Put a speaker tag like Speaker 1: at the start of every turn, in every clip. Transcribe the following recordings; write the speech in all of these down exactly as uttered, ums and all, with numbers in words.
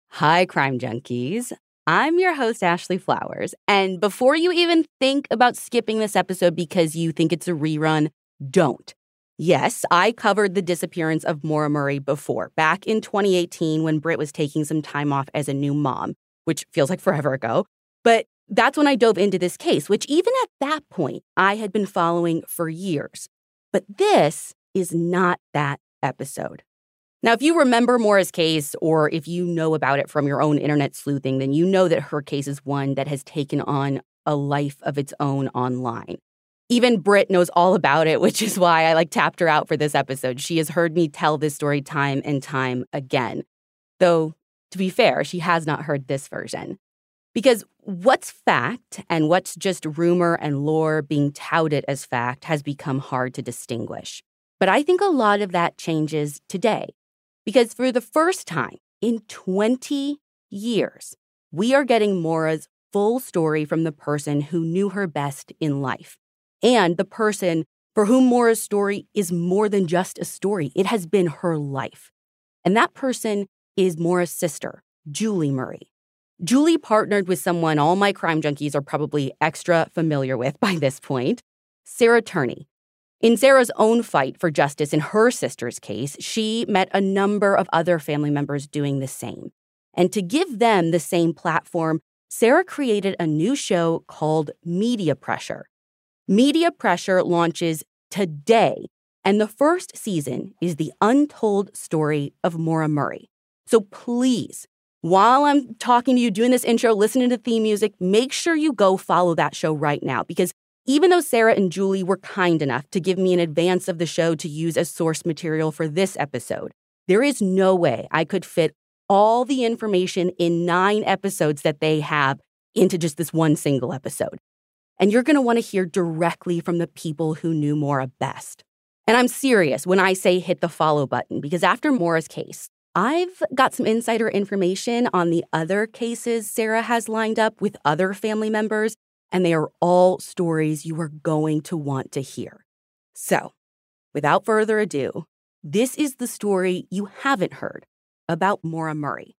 Speaker 1: Hi, Crime Junkies. I'm your host, Ashley Flowers. And before you even think about skipping this episode because you think it's a rerun, don't. Yes, I covered the disappearance of Maura Murray before, back in twenty eighteen when Britt was taking some time off as a new mom, which feels like forever ago. But that's when I dove into this case, which even at that point, I had been following for years. But this is not that episode. Now, if you remember Maura's case, or if you know about it from your own internet sleuthing, then you know that her case is one that has taken on a life of its own online. Even Britt knows all about it, which is why I like tapped her out for this episode. She has heard me tell this story time and time again. Though, to be fair, she has not heard this version. Because what's fact and what's just rumor and lore being touted as fact has become hard to distinguish. But I think a lot of that changes today. Because for the first time in twenty years, we are getting Maura's full story from the person who knew her best in life. And the person for whom Maura's story is more than just a story. It has been her life. And that person is Maura's sister, Julie Murray. Julie partnered with someone all my crime junkies are probably extra familiar with by this point, Sarah Turney. In Sarah's own fight for justice in her sister's case, she met a number of other family members doing the same. And to give them the same platform, Sarah created a new show called Media Pressure. Media Pressure launches today, and the first season is the untold story of Maura Murray. So please, while I'm talking to you, doing this intro, listening to theme music, make sure you go follow that show right now, because even though Sarah and Julie were kind enough to give me an advance of the show to use as source material for this episode, there is no way I could fit all the information in nine episodes that they have into just this one single episode. And you're going to want to hear directly from the people who knew Maura best. And I'm serious when I say hit the follow button, because after Maura's case, I've got some insider information on the other cases Sarah has lined up with other family members, and they are all stories you are going to want to hear. So, without further ado, this is the story you haven't heard about Maura Murray.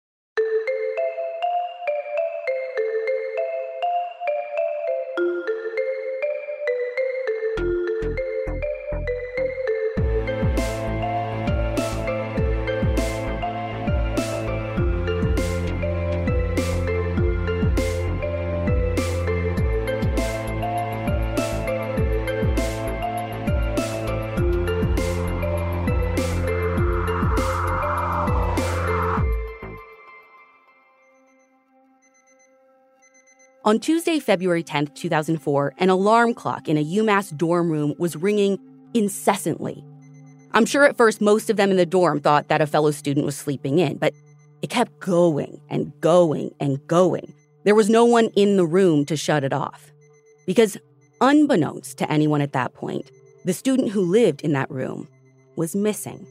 Speaker 1: On Tuesday, February tenth, two thousand four, an alarm clock in a UMass dorm room was ringing incessantly. I'm sure at first most of them in the dorm thought that a fellow student was sleeping in, but it kept going and going and going. There was no one in the room to shut it off. Because unbeknownst to anyone at that point, the student who lived in that room was missing.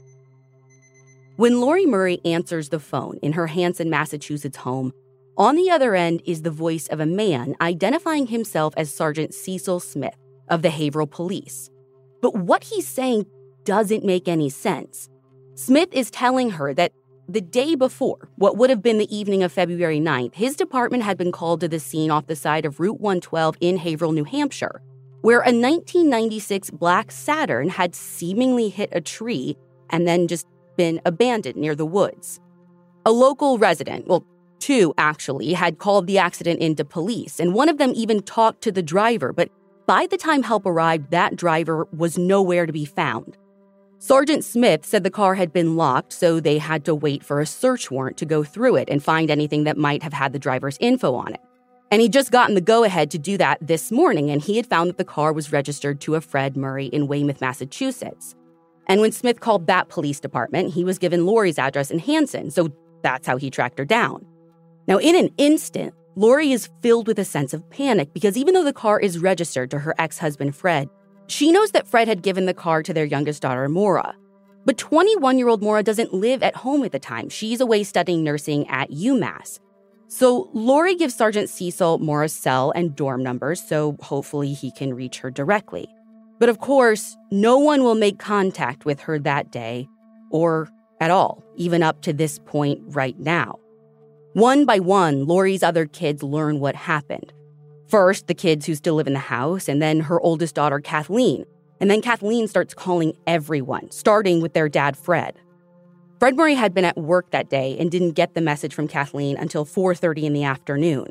Speaker 1: When Lori Murray answers the phone in her Hanson, Massachusetts home, on the other end is the voice of a man identifying himself as Sergeant Cecil Smith of the Haverhill Police. But what he's saying doesn't make any sense. Smith is telling her that the day before, what would have been the evening of February ninth, his department had been called to the scene off the side of Route one twelve in Haverhill, New Hampshire, where a nineteen ninety-six black Saturn had seemingly hit a tree and then just been abandoned near the woods. A local resident, well, two actually, had called the accident into police, and one of them even talked to the driver, but by the time help arrived, that driver was nowhere to be found. Sergeant Smith said the car had been locked, so they had to wait for a search warrant to go through it and find anything that might have had the driver's info on it. And he'd just gotten the go-ahead to do that this morning, and he had found that the car was registered to a Fred Murray in Weymouth, Massachusetts. And when Smith called that police department, he was given Lori's address in Hanson, so that's how he tracked her down. Now, in an instant, Lori is filled with a sense of panic because even though the car is registered to her ex-husband, Fred, she knows that Fred had given the car to their youngest daughter, Maura. But twenty-one-year-old Maura doesn't live at home at the time. She's away studying nursing at UMass. So Lori gives Sergeant Cecil Maura's cell and dorm numbers, so hopefully he can reach her directly. But of course, no one will make contact with her that day, or at all, even up to this point right now. One by one, Lori's other kids learn what happened. First, the kids who still live in the house, and then her oldest daughter, Kathleen. And then Kathleen starts calling everyone, starting with their dad, Fred. Fred Murray had been at work that day and didn't get the message from Kathleen until four thirty in the afternoon.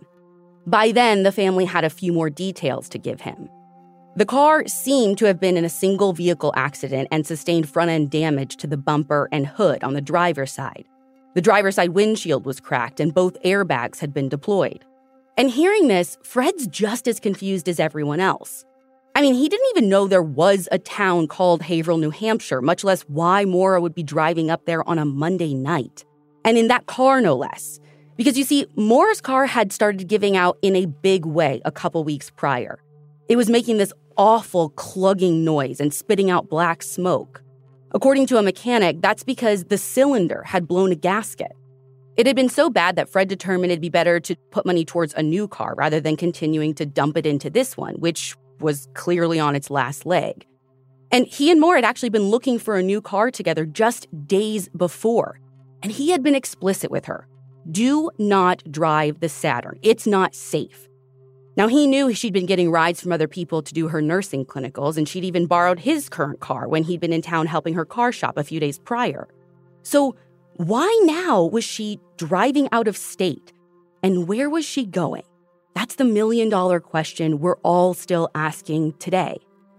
Speaker 1: By then, the family had a few more details to give him. The car seemed to have been in a single vehicle accident and sustained front-end damage to the bumper and hood on the driver's side. The driver's side windshield was cracked and both airbags had been deployed. And hearing this, Fred's just as confused as everyone else. I mean, he didn't even know there was a town called Haverhill, New Hampshire, much less why Maura would be driving up there on a Monday night. And in that car, no less. Because you see, Maura's car had started giving out in a big way a couple weeks prior. It was making this awful clugging noise and spitting out black smoke. According to a mechanic, that's because the cylinder had blown a gasket. It had been so bad that Fred determined it'd be better to put money towards a new car rather than continuing to dump it into this one, which was clearly on its last leg. And he and Maura had actually been looking for a new car together just days before. And he had been explicit with her. Do not drive the Saturn. It's not safe. Now, he knew she'd been getting rides from other people to do her nursing clinicals, and she'd even borrowed his current car when he'd been in town helping her car shop a few days prior. So why now was she driving out of state? And where was she going? That's the million-dollar question we're all still asking today.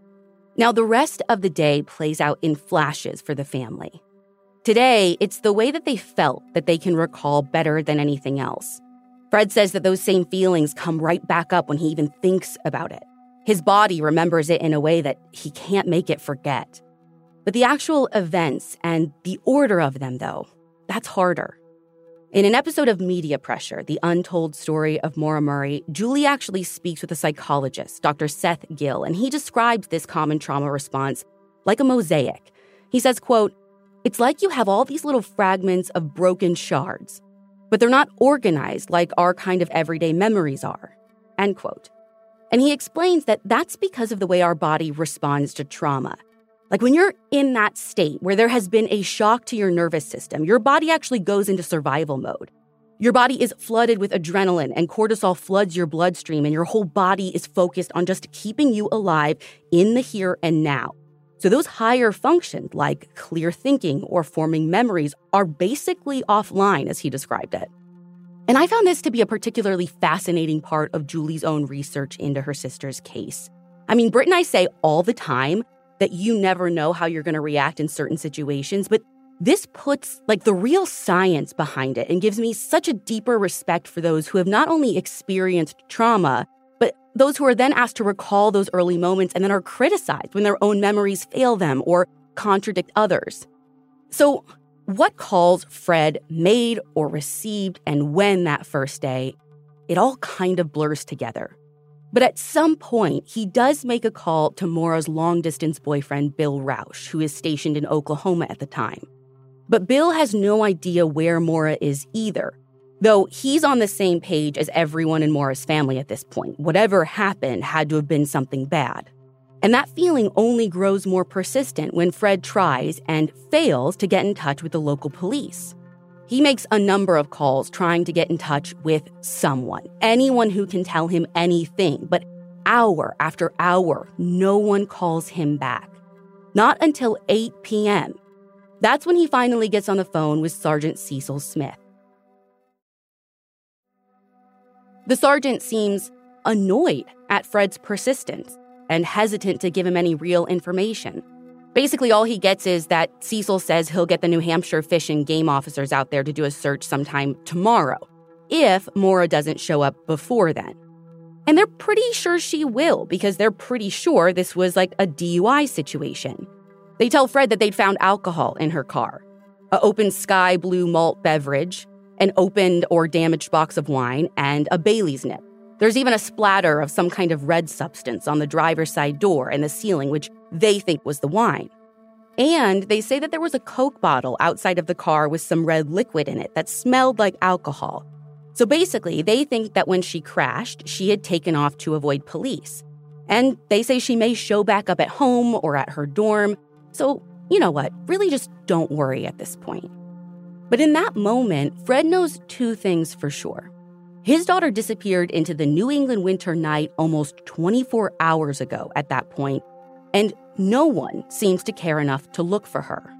Speaker 1: Now, the rest of the day plays out in flashes for the family. Today, it's the way that they felt that they can recall better than anything else. Fred says that those same feelings come right back up when he even thinks about it. His body remembers it in a way that he can't make it forget. But the actual events and the order of them, though, that's harder. In an episode of Media Pressure, The Untold Story of Maura Murray, Julie actually speaks with a psychologist, Doctor Seth Gill, and he describes this common trauma response like a mosaic. He says, quote, "It's like you have all these little fragments of broken shards, but they're not organized like our kind of everyday memories are," end quote. And he explains that that's because of the way our body responds to trauma. Like when you're in that state where there has been a shock to your nervous system, your body actually goes into survival mode. Your body is flooded with adrenaline and cortisol floods your bloodstream, and your whole body is focused on just keeping you alive in the here and now. So those higher functions like clear thinking or forming memories are basically offline, as he described it. And I found this to be a particularly fascinating part of Julie's own research into her sister's case. I mean, Britt and I say all the time that you never know how you're going to react in certain situations, but this puts like the real science behind it and gives me such a deeper respect for those who have not only experienced trauma, but those who are then asked to recall those early moments and then are criticized when their own memories fail them or contradict others. So what calls Fred made or received and when that first day, it all kind of blurs together. But at some point, he does make a call to Maura's long-distance boyfriend, Bill Rausch, who is stationed in Oklahoma at the time. But Bill has no idea where Maura is either, though he's on the same page as everyone in Maura's family at this point. Whatever happened had to have been something bad. And that feeling only grows more persistent when Fred tries and fails to get in touch with the local police. He makes a number of calls trying to get in touch with someone, anyone who can tell him anything, but hour after hour, no one calls him back. Not until eight p.m. That's when he finally gets on the phone with Sergeant Cecil Smith. The sergeant seems annoyed at Fred's persistence and hesitant to give him any real information. Basically, all he gets is that Cecil says he'll get the New Hampshire Fish and Game officers out there to do a search sometime tomorrow, if Maura doesn't show up before then. And they're pretty sure she will, because they're pretty sure this was like a D U I situation. They tell Fred that they'd found alcohol in her car, an open sky blue malt beverage, an opened or damaged box of wine, and a Bailey's nip. There's even a splatter of some kind of red substance on the driver's side door and the ceiling, which they think was the wine. And they say that there was a Coke bottle outside of the car with some red liquid in it that smelled like alcohol. So basically, they think that when she crashed, she had taken off to avoid police. And they say she may show back up at home or at her dorm. So, you know what? Really just don't worry at this point. But in that moment, Fred knows two things for sure. His daughter disappeared into the New England winter night almost twenty-four hours ago at that point, and no one seems to care enough to look for her.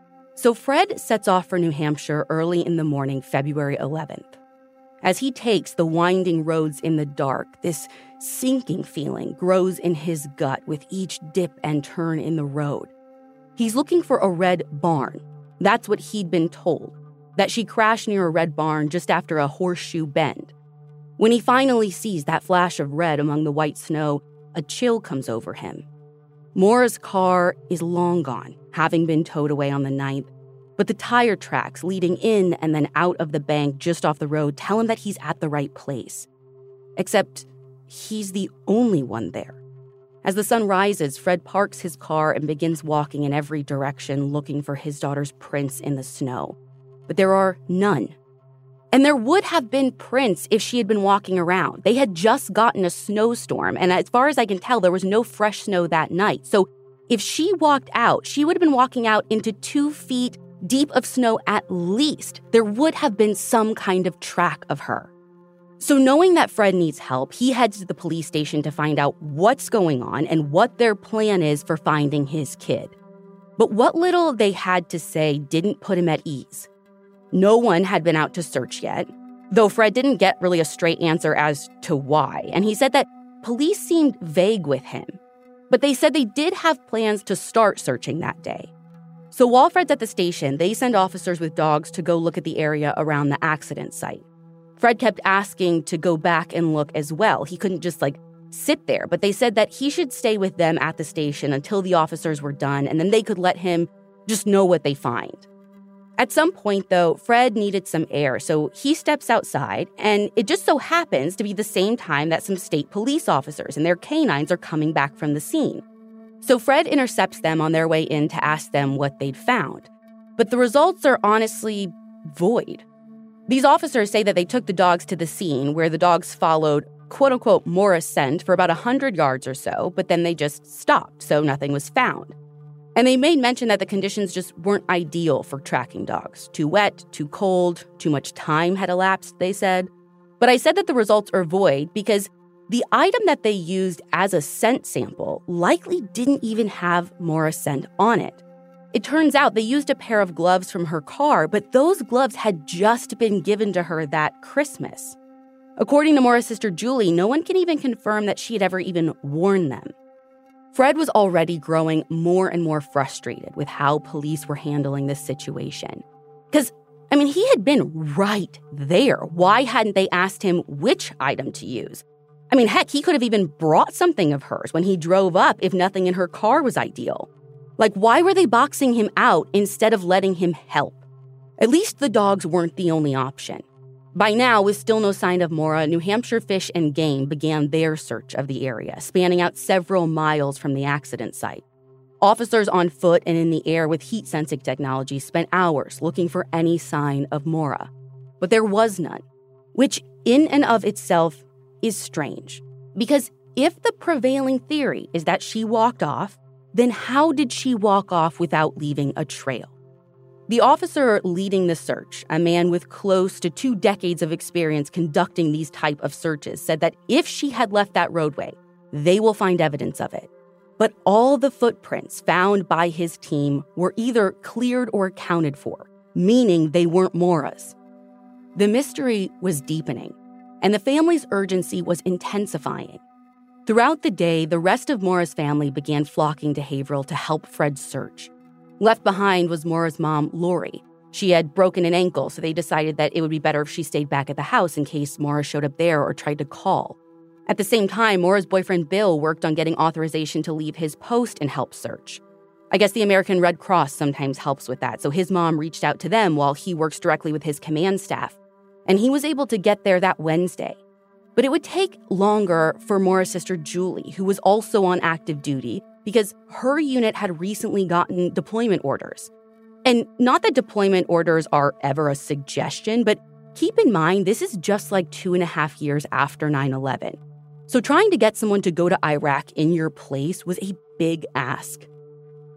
Speaker 1: So Fred sets off for New Hampshire early in the morning, February eleventh. As he takes the winding roads in the dark, this sinking feeling grows in his gut with each dip and turn in the road. He's looking for a red barn. That's what he'd been told, that she crashed near a red barn just after a horseshoe bend. When he finally sees that flash of red among the white snow, a chill comes over him. Maura's car is long gone, having been towed away on the ninth, but the tire tracks leading in and then out of the bank just off the road tell him that he's at the right place. Except he's the only one there. As the sun rises, Fred parks his car and begins walking in every direction looking for his daughter's prints in the snow. But there are none. And there would have been prints if she had been walking around. They had just gotten a snowstorm, and as far as I can tell, there was no fresh snow that night. So if she walked out, she would have been walking out into two feet deep of snow at least. There would have been some kind of track of her. So knowing that Fred needs help, he heads to the police station to find out what's going on and what their plan is for finding his kid. But what little they had to say didn't put him at ease. No one had been out to search yet, though Fred didn't get really a straight answer as to why, and he said that police seemed vague with him. But they said they did have plans to start searching that day. So while Fred's at the station, they send officers with dogs to go look at the area around the accident site. Fred kept asking to go back and look as well. He couldn't just, like, sit there, but they said that he should stay with them at the station until the officers were done, and then they could let him just know what they find. At some point, though, Fred needed some air, so he steps outside, and it just so happens to be the same time that some state police officers and their canines are coming back from the scene. So Fred intercepts them on their way in to ask them what they'd found. But the results are honestly void. These officers say that they took the dogs to the scene where the dogs followed quote-unquote Maura's scent for about one hundred yards or so, but then they just stopped, so nothing was found. And they made mention that the conditions just weren't ideal for tracking dogs. Too wet, too cold, too much time had elapsed, they said. But I said that the results are void because the item that they used as a scent sample likely didn't even have Maura's scent on it. It turns out they used a pair of gloves from her car, but those gloves had just been given to her that Christmas. According to Maura's sister Julie, no one can even confirm that she had ever even worn them. Fred was already growing more and more frustrated with how police were handling this situation. Because, I mean, he had been right there. Why hadn't they asked him which item to use? I mean, heck, he could have even brought something of hers when he drove up if nothing in her car was ideal. Like, why were they boxing him out instead of letting him help? At least the dogs weren't the only option. By now, with still no sign of Maura, New Hampshire Fish and Game began their search of the area, spanning out several miles from the accident site. Officers on foot and in the air with heat-sensing technology spent hours looking for any sign of Maura. But there was none, which in and of itself is strange. Because if the prevailing theory is that she walked off, then how did she walk off without leaving a trail? The officer leading the search, a man with close to two decades of experience conducting these type of searches, said that if she had left that roadway, they will find evidence of it. But all the footprints found by his team were either cleared or accounted for, meaning they weren't Maura's. The mystery was deepening, and the family's urgency was intensifying. Throughout the day, the rest of Maura's family began flocking to Haverhill to help Fred search. Left behind was Maura's mom, Lori. She had broken an ankle, so they decided that it would be better if she stayed back at the house in case Maura showed up there or tried to call. At the same time, Maura's boyfriend, Bill, worked on getting authorization to leave his post and help search. I guess the American Red Cross sometimes helps with that, so his mom reached out to them while he works directly with his command staff. And he was able to get there that Wednesday. But it would take longer for Maura's sister, Julie, who was also on active duty, because her unit had recently gotten deployment orders. And not that deployment orders are ever a suggestion, but keep in mind, this is just like two and a half years after nine eleven. So trying to get someone to go to Iraq in your place was a big ask.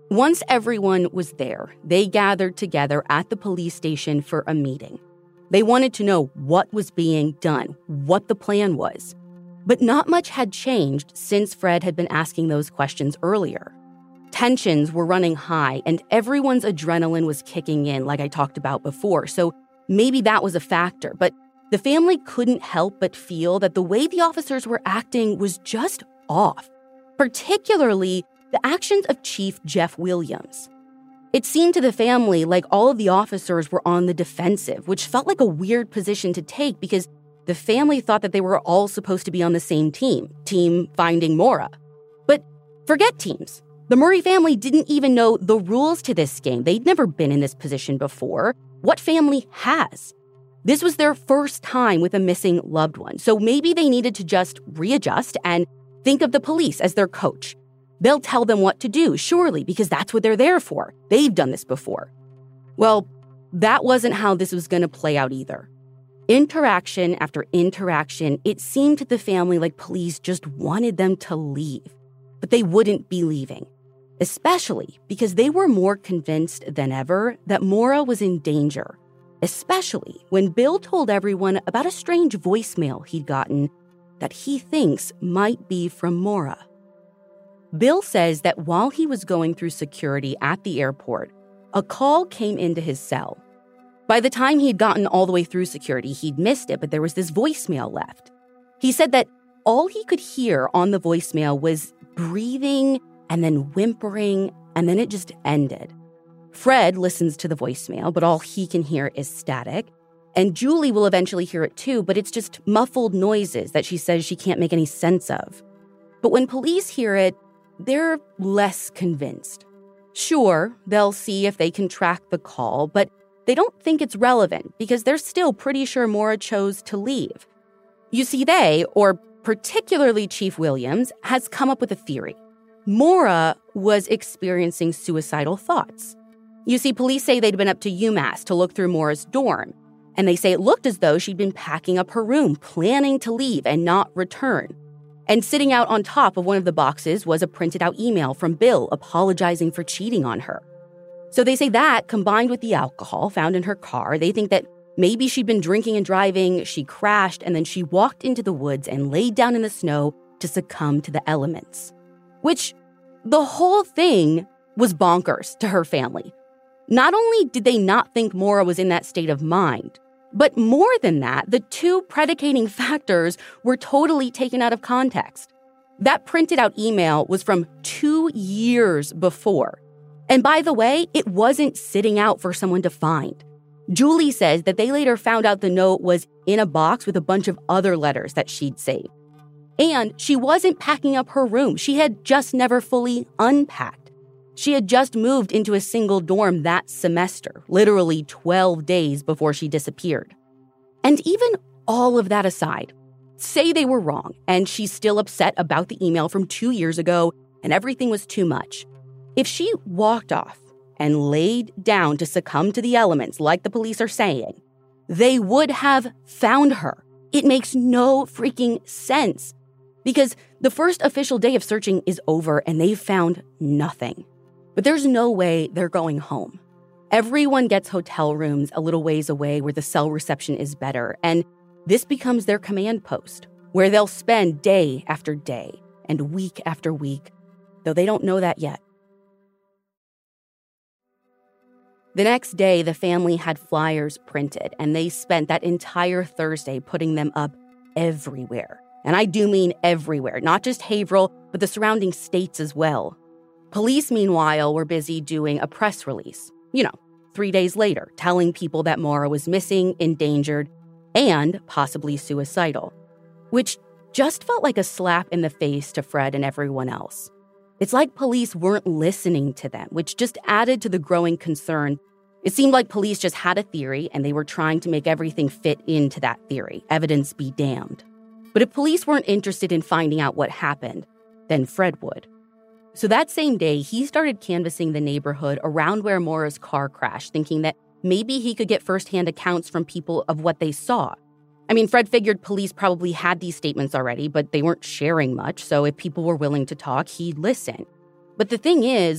Speaker 1: Once everyone was there, they gathered together at the police station for a meeting. They wanted to know what was being done, what the plan was. But not much had changed since Fred had been asking those questions earlier. Tensions were running high, and everyone's adrenaline was kicking in, like I talked about before, so maybe that was a factor. But the family couldn't help but feel that the way the officers were acting was just off, particularly the actions of Chief Jeff Williams. It seemed to the family like all of the officers were on the defensive, which felt like a weird position to take because the family thought that they were all supposed to be on the same team, team finding Maura. But forget teams. The Murray family didn't even know the rules to this game. They'd never been in this position before. What family has? This was their first time with a missing loved one, so maybe they needed to just readjust and think of the police as their coach. They'll tell them what to do, surely, because that's what they're there for. They've done this before. Well, that wasn't how this was going to play out either. Interaction after interaction, it seemed to the family like police just wanted them to leave. But they wouldn't be leaving, especially because they were more convinced than ever that Maura was in danger, especially when Bill told everyone about a strange voicemail he'd gotten that he thinks might be from Maura. Bill says that while he was going through security at the airport, a call came into his cell. By the time he'd gotten all the way through security, he'd missed it, but there was this voicemail left. He said that all he could hear on the voicemail was breathing and then whimpering, and then it just ended. Fred listens to the voicemail, but all he can hear is static. And Julie will eventually hear it too, but it's just muffled noises that she says she can't make any sense of. But when police hear it, they're less convinced. Sure, they'll see if they can track the call, but they don't think it's relevant because they're still pretty sure Maura chose to leave. You see, they, or particularly Chief Williams, has come up with a theory. Maura was experiencing suicidal thoughts. You see, police say they'd been up to UMass to look through Maura's dorm, and they say it looked as though she'd been packing up her room, planning to leave and not return. And sitting out on top of one of the boxes was a printed out email from Bill apologizing for cheating on her. So they say that, combined with the alcohol found in her car, they think that maybe she'd been drinking and driving, she crashed, and then she walked into the woods and laid down in the snow to succumb to the elements. Which, the whole thing was bonkers to her family. Not only did they not think Maura was in that state of mind, but more than that, the two predicating factors were totally taken out of context. That printed out email was from two years before. And by the way, it wasn't sitting out for someone to find. Julie says that they later found out the note was in a box with a bunch of other letters that she'd saved. And she wasn't packing up her room. She had just never fully unpacked. She had just moved into a single dorm that semester, literally twelve days before she disappeared. And even all of that aside, say they were wrong and she's still upset about the email from two years ago and everything was too much. If she walked off and laid down to succumb to the elements like the police are saying, they would have found her. It makes no freaking sense because the first official day of searching is over and they've found nothing. But there's no way they're going home. Everyone gets hotel rooms a little ways away where the cell reception is better, and this becomes their command post, where they'll spend day after day and week after week, though they don't know that yet. The next day, the family had flyers printed, and they spent that entire Thursday putting them up everywhere. And I do mean everywhere, not just Haverhill, but the surrounding states as well. Police, meanwhile, were busy doing a press release, you know, three days later, telling people that Maura was missing, endangered, and possibly suicidal, which just felt like a slap in the face to Fred and everyone else. It's like police weren't listening to them, which just added to the growing concern. It seemed like police just had a theory and they were trying to make everything fit into that theory, evidence be damned. But if police weren't interested in finding out what happened, then Fred would. So that same day, he started canvassing the neighborhood around where Maura's car crashed, thinking that maybe he could get firsthand accounts from people of what they saw. I mean, Fred figured police probably had these statements already, but they weren't sharing much, so if people were willing to talk, he'd listen. But the thing is,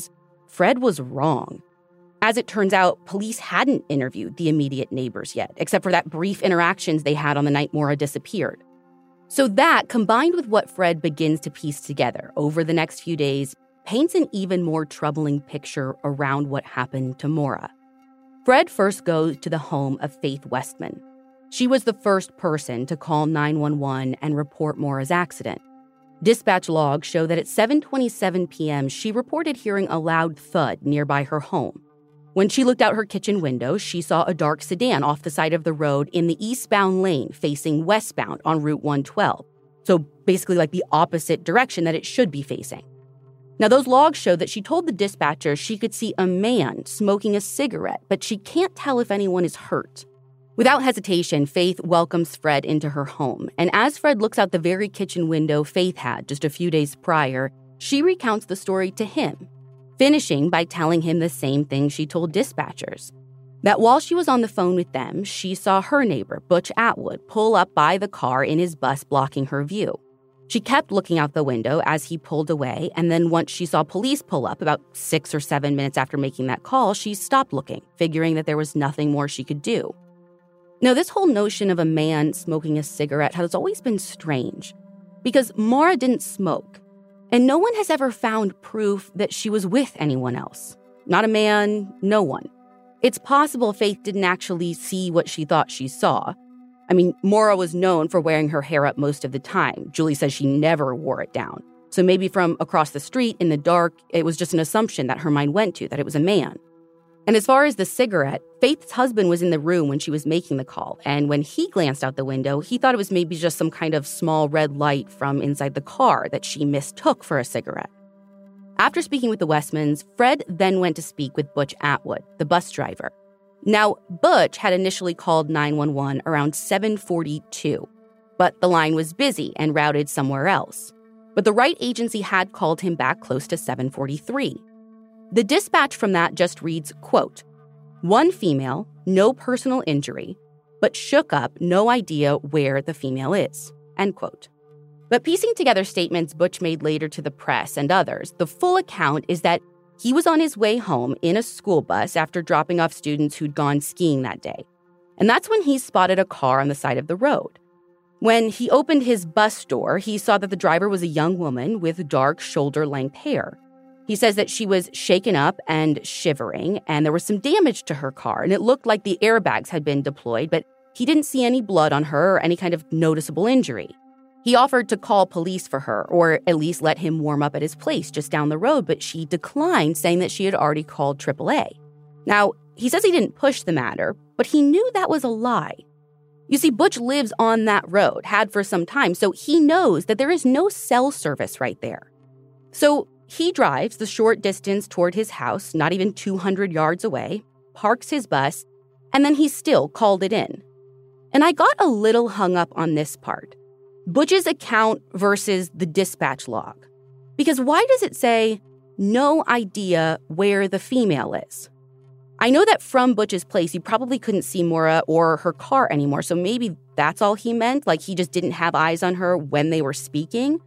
Speaker 1: Fred was wrong. As it turns out, police hadn't interviewed the immediate neighbors yet, except for that brief interactions they had on the night Maura disappeared. So that, combined with what Fred begins to piece together over the next few days, paints an even more troubling picture around what happened to Maura. Fred first goes to the home of Faith Westman. She was the first person to call nine one one and report Maura's accident. Dispatch logs show that at seven twenty-seven p.m., she reported hearing a loud thud nearby her home. When she looked out her kitchen window, she saw a dark sedan off the side of the road in the eastbound lane facing westbound on Route one twelve. So basically like the opposite direction that it should be facing. Now, those logs show that she told the dispatcher she could see a man smoking a cigarette, but she can't tell if anyone is hurt. Without hesitation, Faith welcomes Fred into her home, and as Fred looks out the very kitchen window Faith had just a few days prior, she recounts the story to him, finishing by telling him the same thing she told dispatchers, that while she was on the phone with them, she saw her neighbor, Butch Atwood, pull up by the car in his bus blocking her view. She kept looking out the window as he pulled away, and then once she saw police pull up about six or seven minutes after making that call, she stopped looking, figuring that there was nothing more she could do. Now, this whole notion of a man smoking a cigarette has always been strange, because Maura didn't smoke, and no one has ever found proof that she was with anyone else. Not a man, no one. It's possible Faith didn't actually see what she thought she saw. I mean, Maura was known for wearing her hair up most of the time. Julie says she never wore it down. So maybe from across the street in the dark, it was just an assumption that her mind went to, that it was a man. And as far as the cigarette, Faith's husband was in the room when she was making the call, and when he glanced out the window, he thought it was maybe just some kind of small red light from inside the car that she mistook for a cigarette. After speaking with the Westmans, Fred then went to speak with Butch Atwood, the bus driver. Now, Butch had initially called nine one one around seven forty-two, but the line was busy and routed somewhere else. But the right agency had called him back close to seven forty-three. The dispatch from that just reads, quote, "One female, no personal injury, but shook up, no idea where the female is," end quote. But piecing together statements Butch made later to the press and others, the full account is that he was on his way home in a school bus after dropping off students who'd gone skiing that day. And that's when he spotted a car on the side of the road. When he opened his bus door, he saw that the driver was a young woman with dark shoulder-length hair. He says that she was shaken up and shivering, and there was some damage to her car, and it looked like the airbags had been deployed, but he didn't see any blood on her or any kind of noticeable injury. He offered to call police for her, or at least let him warm up at his place just down the road, but she declined, saying that she had already called triple A. Now, he says he didn't push the matter, but he knew that was a lie. You see, Butch lives on that road, had for some time, so he knows that there is no cell service right there. So he drives the short distance toward his house, not even two hundred yards away, parks his bus, and then he still called it in. And I got a little hung up on this part. Butch's account versus the dispatch log. Because why does it say, no idea where the female is? I know that from Butch's place, he probably couldn't see Maura or her car anymore, so maybe that's all he meant, like he just didn't have eyes on her when they were speaking.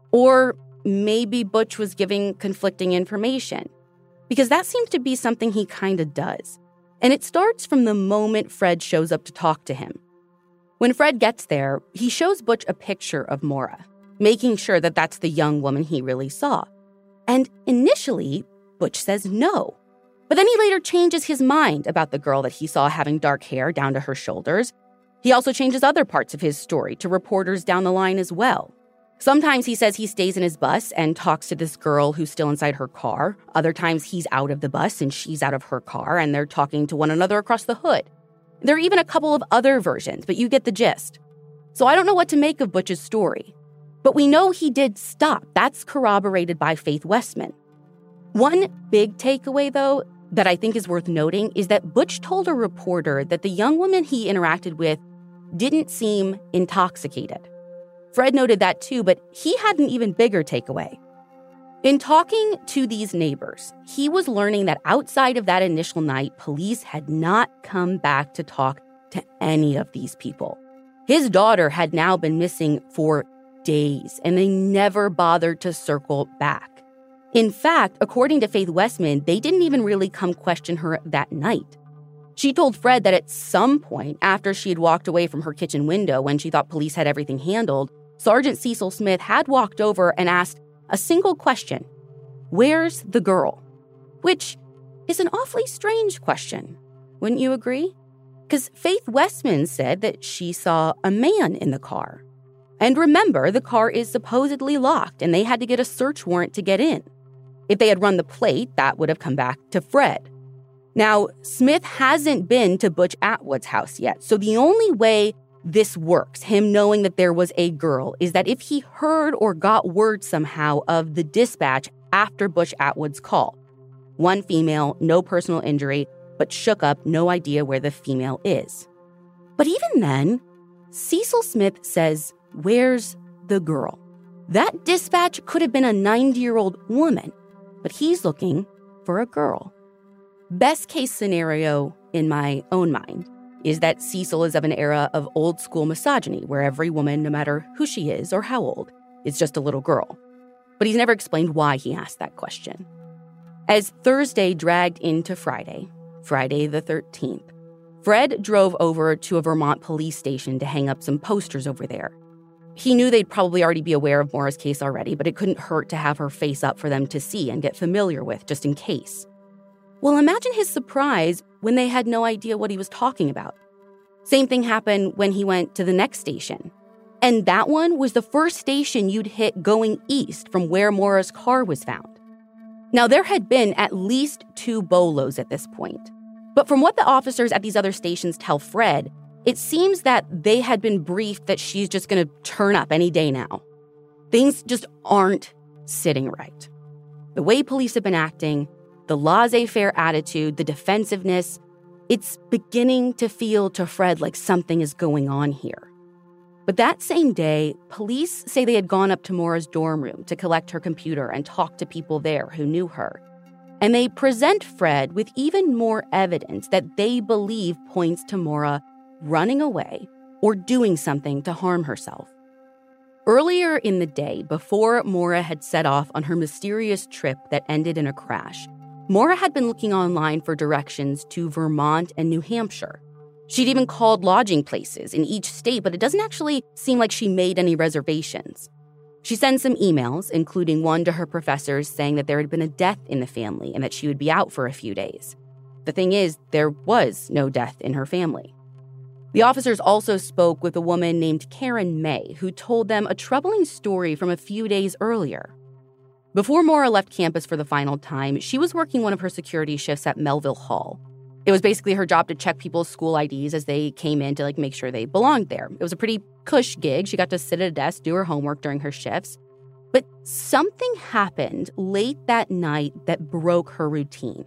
Speaker 1: Or maybe Butch was giving conflicting information, because that seems to be something he kind of does. And it starts from the moment Fred shows up to talk to him. When Fred gets there, he shows Butch a picture of Maura, making sure that that's the young woman he really saw. And initially, Butch says no. But then he later changes his mind about the girl that he saw having dark hair down to her shoulders. He also changes other parts of his story to reporters down the line as well. Sometimes he says he stays in his bus and talks to this girl who's still inside her car. Other times he's out of the bus and she's out of her car and they're talking to one another across the hood. There are even a couple of other versions, but you get the gist. So I don't know what to make of Butch's story. But we know he did stop. That's corroborated by Faith Westman. One big takeaway, though, that I think is worth noting is that Butch told a reporter that the young woman he interacted with didn't seem intoxicated. Fred noted that too, but he had an even bigger takeaway. In talking to these neighbors, he was learning that outside of that initial night, police had not come back to talk to any of these people. His daughter had now been missing for days, and they never bothered to circle back. In fact, according to Faith Westman, they didn't even really come question her that night. She told Fred that at some point after she had walked away from her kitchen window when she thought police had everything handled, Sergeant Cecil Smith had walked over and asked a single question: "Where's the girl?" Which is an awfully strange question, wouldn't you agree? Because Faith Westman said that she saw a man in the car. And remember, the car is supposedly locked and they had to get a search warrant to get in. If they had run the plate, that would have come back to Fred. Now, Smith hasn't been to Butch Atwood's house yet, so the only way this works, him knowing that there was a girl, is that if he heard or got word somehow of the dispatch after Butch Atwood's call. One female, no personal injury, but shook up, no idea where the female is. But even then, Cecil Smith says, "Where's the girl?" That dispatch could have been a ninety-year-old woman, but he's looking for a girl. Best case scenario, in my own mind, is that Cecil is of an era of old-school misogyny, where every woman, no matter who she is or how old, is just a little girl. But he's never explained why he asked that question. As Thursday dragged into Friday, Friday the thirteenth, Fred drove over to a Vermont police station to hang up some posters over there. He knew they'd probably already be aware of Maura's case already, but it couldn't hurt to have her face up for them to see and get familiar with, just in case. Well, imagine his surprise when they had no idea what he was talking about. Same thing happened when he went to the next station. And that one was the first station you'd hit going east from where Maura's car was found. Now, there had been at least two Bolos at this point. But from what the officers at these other stations tell Fred, it seems that they had been briefed that she's just going to turn up any day now. Things just aren't sitting right. The way police have been acting, the laissez-faire attitude, the defensiveness, it's beginning to feel to Fred like something is going on here. But that same day, police say they had gone up to Maura's dorm room to collect her computer and talk to people there who knew her. And they present Fred with even more evidence that they believe points to Maura running away or doing something to harm herself. Earlier in the day, before Maura had set off on her mysterious trip that ended in a crash, Maura had been looking online for directions to Vermont and New Hampshire. She'd even called lodging places in each state, but it doesn't actually seem like she made any reservations. She sent some emails, including one to her professors saying that there had been a death in the family and that she would be out for a few days. The thing is, there was no death in her family. The officers also spoke with a woman named Karen May, who told them a troubling story from a few days earlier. Before Maura left campus for the final time, she was working one of her security shifts at Melville Hall. It was basically her job to check people's school I Ds as they came in to like make sure they belonged there. It was a pretty cush gig. She got to sit at a desk, do her homework during her shifts. But something happened late that night that broke her routine.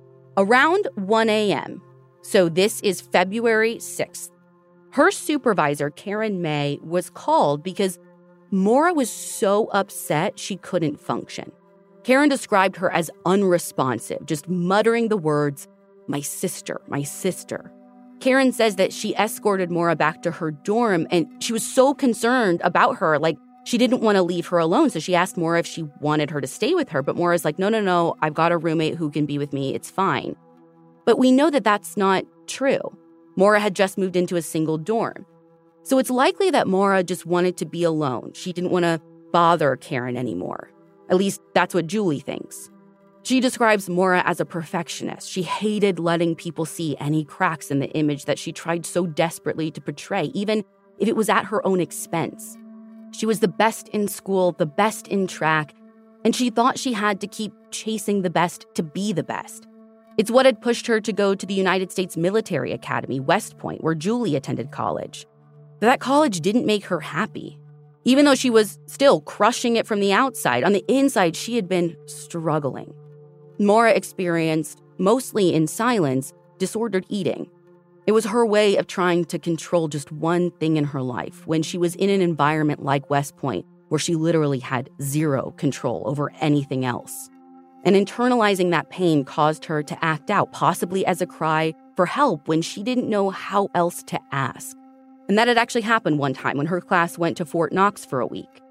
Speaker 1: Around one a.m., so this is February sixth, her supervisor, Karen May, was called because Maura was so upset she couldn't function. Karen described her as unresponsive, just muttering the words, "My sister, my sister." Karen says that she escorted Maura back to her dorm, and she was so concerned about her, like she didn't want to leave her alone. So she asked Maura if she wanted her to stay with her, but Maura's like, no, no, no, I've got a roommate who can be with me. It's fine. But we know that that's not true. Maura had just moved into a single dorm. So it's likely that Maura just wanted to be alone. She didn't want to bother Karen anymore. At least that's what Julie thinks. She describes Maura as a perfectionist. She hated letting people see any cracks in the image that she tried so desperately to portray, even if it was at her own expense. She was the best in school, the best in track, and she thought she had to keep chasing the best to be the best. It's what had pushed her to go to the United States Military Academy, West Point, where Julie attended college. But that college didn't make her happy. Even though she was still crushing it from the outside, on the inside, she had been struggling. Maura experienced, mostly in silence, disordered eating. It was her way of trying to control just one thing in her life when she was in an environment like West Point, where she literally had zero control over anything else. And internalizing that pain caused her to act out, possibly as a cry for help when she didn't know how else to ask. And that had actually happened one time when her class went to Fort Knox for a week.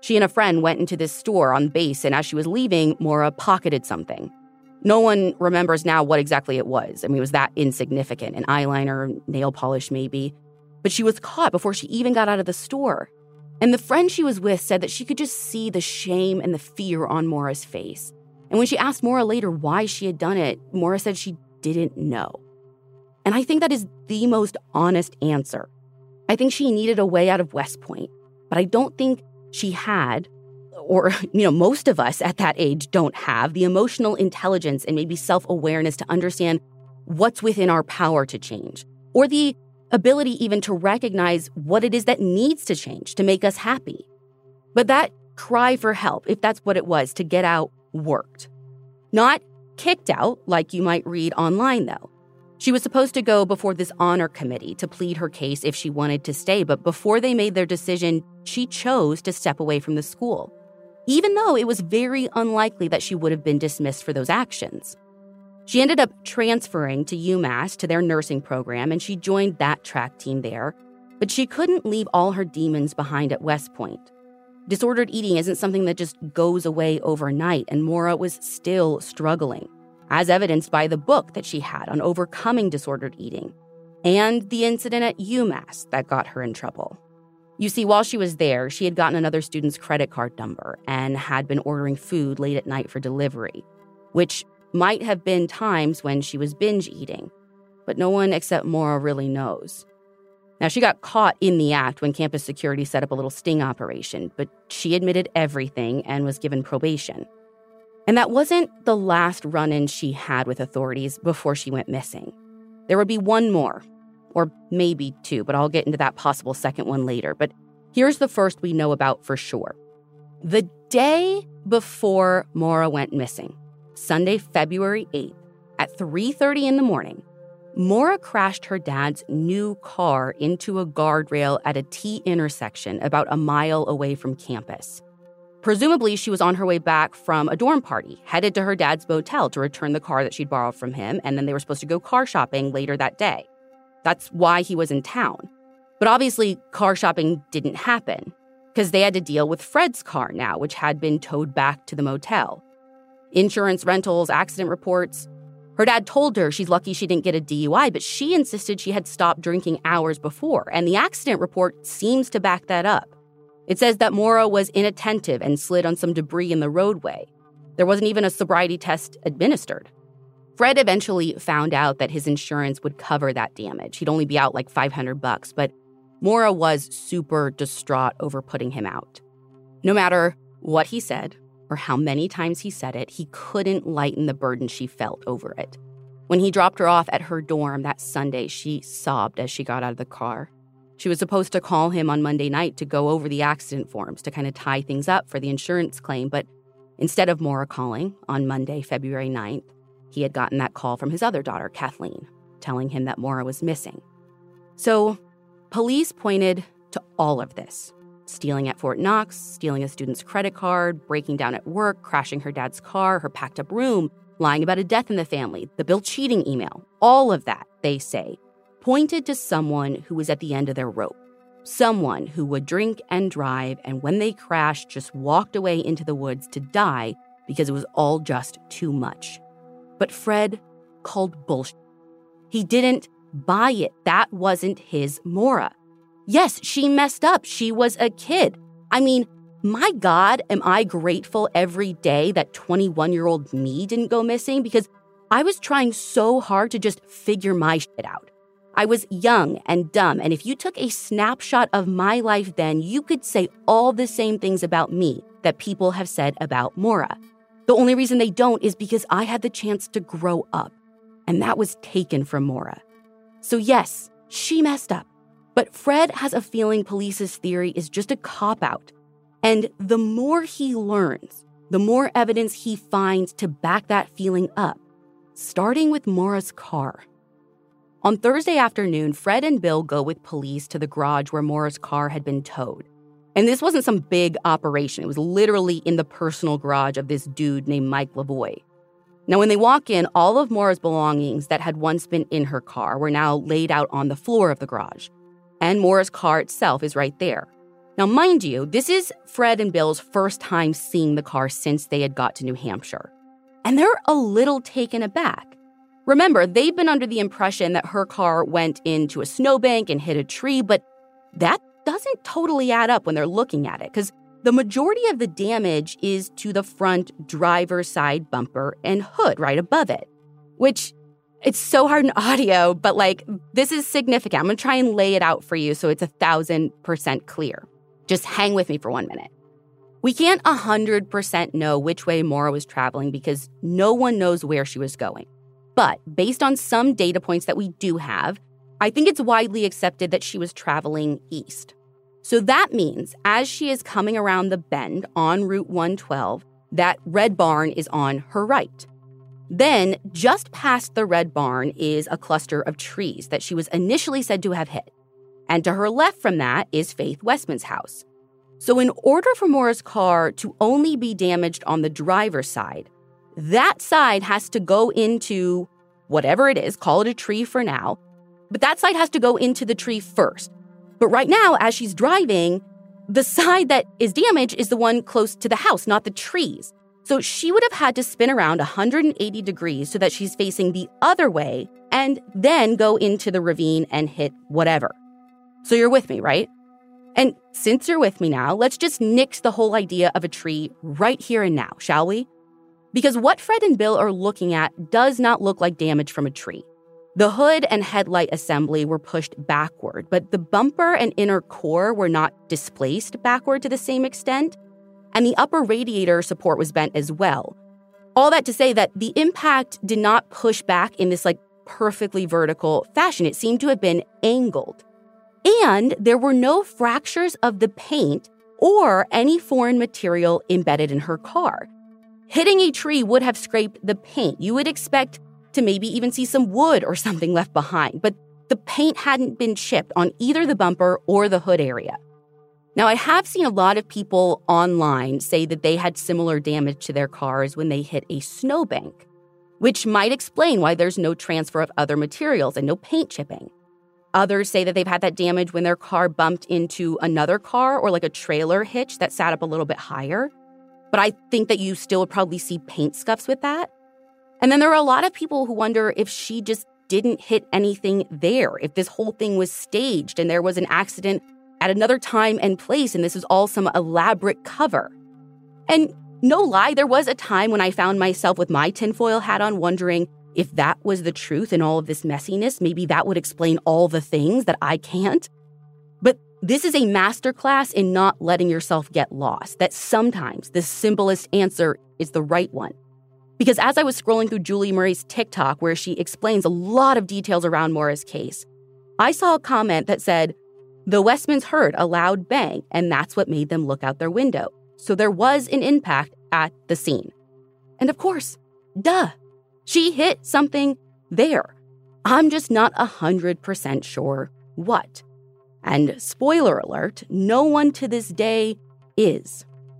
Speaker 1: She and a friend went into this store on base, and as she was leaving, Maura pocketed something. No one remembers now what exactly it was. I mean, it was that insignificant, an eyeliner, nail polish maybe. But she was caught before she even got out of the store. And the friend she was with said that she could just see the shame and the fear on Maura's face. And when she asked Maura later why she had done it, Maura said she didn't know. And I think that is the most honest answer. I think she needed a way out of West Point, but I don't think she had, or, you know, most of us at that age don't have the emotional intelligence and maybe self-awareness to understand what's within our power to change, or the ability even to recognize what it is that needs to change to make us happy. But that cry for help, if that's what it was, to get out, worked. Not kicked out, like you might read online, though. She was supposed to go before this honor committee to plead her case if she wanted to stay, but before they made their decision, she chose to step away from the school, even though it was very unlikely that she would have been dismissed for those actions. She ended up transferring to UMass to their nursing program, and she joined that track team there, but she couldn't leave all her demons behind at West Point. Disordered eating isn't something that just goes away overnight, and Maura was still struggling, as evidenced by the book that she had on overcoming disordered eating, and the incident at UMass that got her in trouble. You see, while she was there, she had gotten another student's credit card number and had been ordering food late at night for delivery, which might have been times when she was binge eating, but no one except Maura really knows. Now, she got caught in the act when campus security set up a little sting operation, but she admitted everything and was given probation. And that wasn't the last run-in she had with authorities before she went missing. There would be one more, or maybe two, but I'll get into that possible second one later. But here's the first we know about for sure. The day before Maura went missing, Sunday, February eighth, at three thirty in the morning, Maura crashed her dad's new car into a guardrail at a T intersection about a mile away from campus. Presumably, she was on her way back from a dorm party, headed to her dad's motel to return the car that she'd borrowed from him, and then they were supposed to go car shopping later that day. That's why he was in town. But obviously, car shopping didn't happen, because they had to deal with Fred's car now, which had been towed back to the motel. Insurance, rentals, accident reports. Her dad told her she's lucky she didn't get a D U I, but she insisted she had stopped drinking hours before, and the accident report seems to back that up. It says that Maura was inattentive and slid on some debris in the roadway. There wasn't even a sobriety test administered. Fred eventually found out that his insurance would cover that damage. He'd only be out like five hundred bucks, but Maura was super distraught over putting him out. No matter what he said or how many times he said it, he couldn't lighten the burden she felt over it. When he dropped her off at her dorm that Sunday, she sobbed as she got out of the car. She was supposed to call him on Monday night to go over the accident forms to kind of tie things up for the insurance claim, but instead of Maura calling on Monday, February ninth, he had gotten that call from his other daughter, Kathleen, telling him that Maura was missing. So police pointed to all of this: stealing at Fort Knox, stealing a student's credit card, breaking down at work, crashing her dad's car, her packed-up room, lying about a death in the family, the Bill cheating email. All of that, they say, pointed to someone who was at the end of their rope. Someone who would drink and drive, and when they crashed, just walked away into the woods to die because it was all just too much. But Fred called bullshit. He didn't buy it. That wasn't his Maura. Yes, she messed up. She was a kid. I mean, my God, am I grateful every day that twenty-one-year-old me didn't go missing, because I was trying so hard to just figure my shit out. I was young and dumb, and if you took a snapshot of my life then, you could say all the same things about me that people have said about Maura. The only reason they don't is because I had the chance to grow up, and that was taken from Maura. So yes, she messed up, but Fred has a feeling police's theory is just a cop-out, and the more he learns, the more evidence he finds to back that feeling up, starting with Maura's car. On Thursday afternoon, Fred and Bill go with police to the garage where Maura's car had been towed. And this wasn't some big operation. It was literally in the personal garage of this dude named Mike Lavoie. Now, when they walk in, all of Maura's belongings that had once been in her car were now laid out on the floor of the garage. And Maura's car itself is right there. Now, mind you, this is Fred and Bill's first time seeing the car since they had got to New Hampshire. And they're a little taken aback. Remember, they've been under the impression that her car went into a snowbank and hit a tree, but that doesn't totally add up when they're looking at it, because the majority of the damage is to the front driver's side bumper and hood right above it, which it's so hard in audio, but like this is significant. I'm going to try and lay it out for you so it's a thousand percent clear. Just hang with me for one minute. We can't one hundred percent know which way Maura was traveling because no one knows where she was going. But based on some data points that we do have, I think it's widely accepted that she was traveling east. So that means as she is coming around the bend on Route one twelve, that red barn is on her right. Then, just past the red barn is a cluster of trees that she was initially said to have hit. And to her left from that is Faith Westman's house. So in order for Maura's car to only be damaged on the driver's side, that side has to go into whatever it is, call it a tree for now, but that side has to go into the tree first. But right now, as she's driving, the side that is damaged is the one close to the house, not the trees. So she would have had to spin around one hundred eighty degrees so that she's facing the other way and then go into the ravine and hit whatever. So you're with me, right? And since you're with me now, let's just nix the whole idea of a tree right here and now, shall we? Because what Fred and Bill are looking at does not look like damage from a tree. The hood and headlight assembly were pushed backward, but the bumper and inner core were not displaced backward to the same extent, and the upper radiator support was bent as well. All that to say that the impact did not push back in this like perfectly vertical fashion. It seemed to have been angled. And there were no fractures of the paint or any foreign material embedded in her car. Hitting a tree would have scraped the paint. You would expect to maybe even see some wood or something left behind, but the paint hadn't been chipped on either the bumper or the hood area. Now, I have seen a lot of people online say that they had similar damage to their cars when they hit a snowbank, which might explain why there's no transfer of other materials and no paint chipping. Others say that they've had that damage when their car bumped into another car or like a trailer hitch that sat up a little bit higher. But I think that you still would probably see paint scuffs with that. And then there are a lot of people who wonder if she just didn't hit anything there, if this whole thing was staged and there was an accident at another time and place and this was all some elaborate cover. And no lie, there was a time when I found myself with my tinfoil hat on wondering if that was the truth in all of this messiness. Maybe that would explain all the things that I can't. But this is a masterclass in not letting yourself get lost, that sometimes the simplest answer is the right one. Because as I was scrolling through Julie Murray's TikTok, where she explains a lot of details around Maura's case, I saw a comment that said, the Westmans heard a loud bang, and that's what made them look out their window. So there was an impact at the scene. And of course, duh, she hit something there. I'm just not one hundred percent sure what. And spoiler alert, no one to this day is.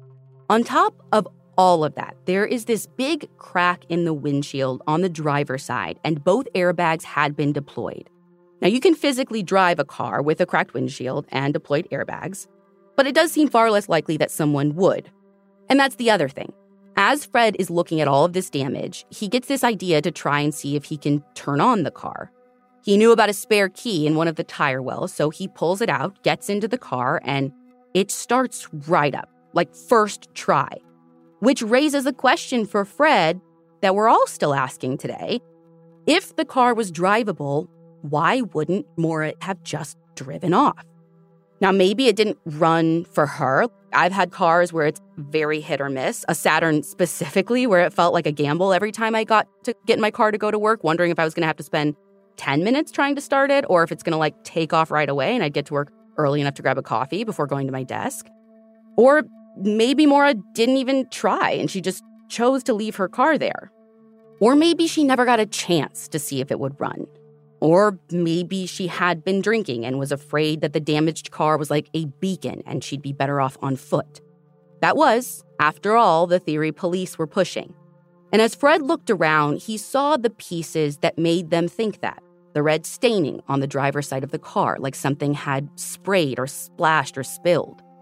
Speaker 1: On top of all of that, there is this big crack in the windshield on the driver's side, and both airbags had been deployed. Now, you can physically drive a car with a cracked windshield and deployed airbags, but it does seem far less likely that someone would. And that's the other thing. As Fred is looking at all of this damage, he gets this idea to try and see if he can turn on the car. He knew about a spare key in one of the tire wells, so he pulls it out, gets into the car, and it starts right up, like first try. Which raises a question for Fred that we're all still asking today. If the car was drivable, why wouldn't Maura have just driven off? Now, maybe it didn't run for her. I've had cars where it's very hit or miss, a Saturn specifically, where it felt like a gamble every time I got to get in my car to go to work, wondering if I was going to have to spend ten minutes trying to start it or if it's going to like take off right away and I'd get to work early enough to grab a coffee before going to my desk. Or maybe Maura didn't even try and she just chose to leave her car there. Or maybe she never got a chance to see if it would run. Or maybe she had been drinking and was afraid that the damaged car was like a beacon and she'd be better off on foot. That was, after all, the theory police were pushing. And as Fred looked around, he saw the pieces that made them think that. The red staining on the driver's side of the car, like something had sprayed or splashed or spilled.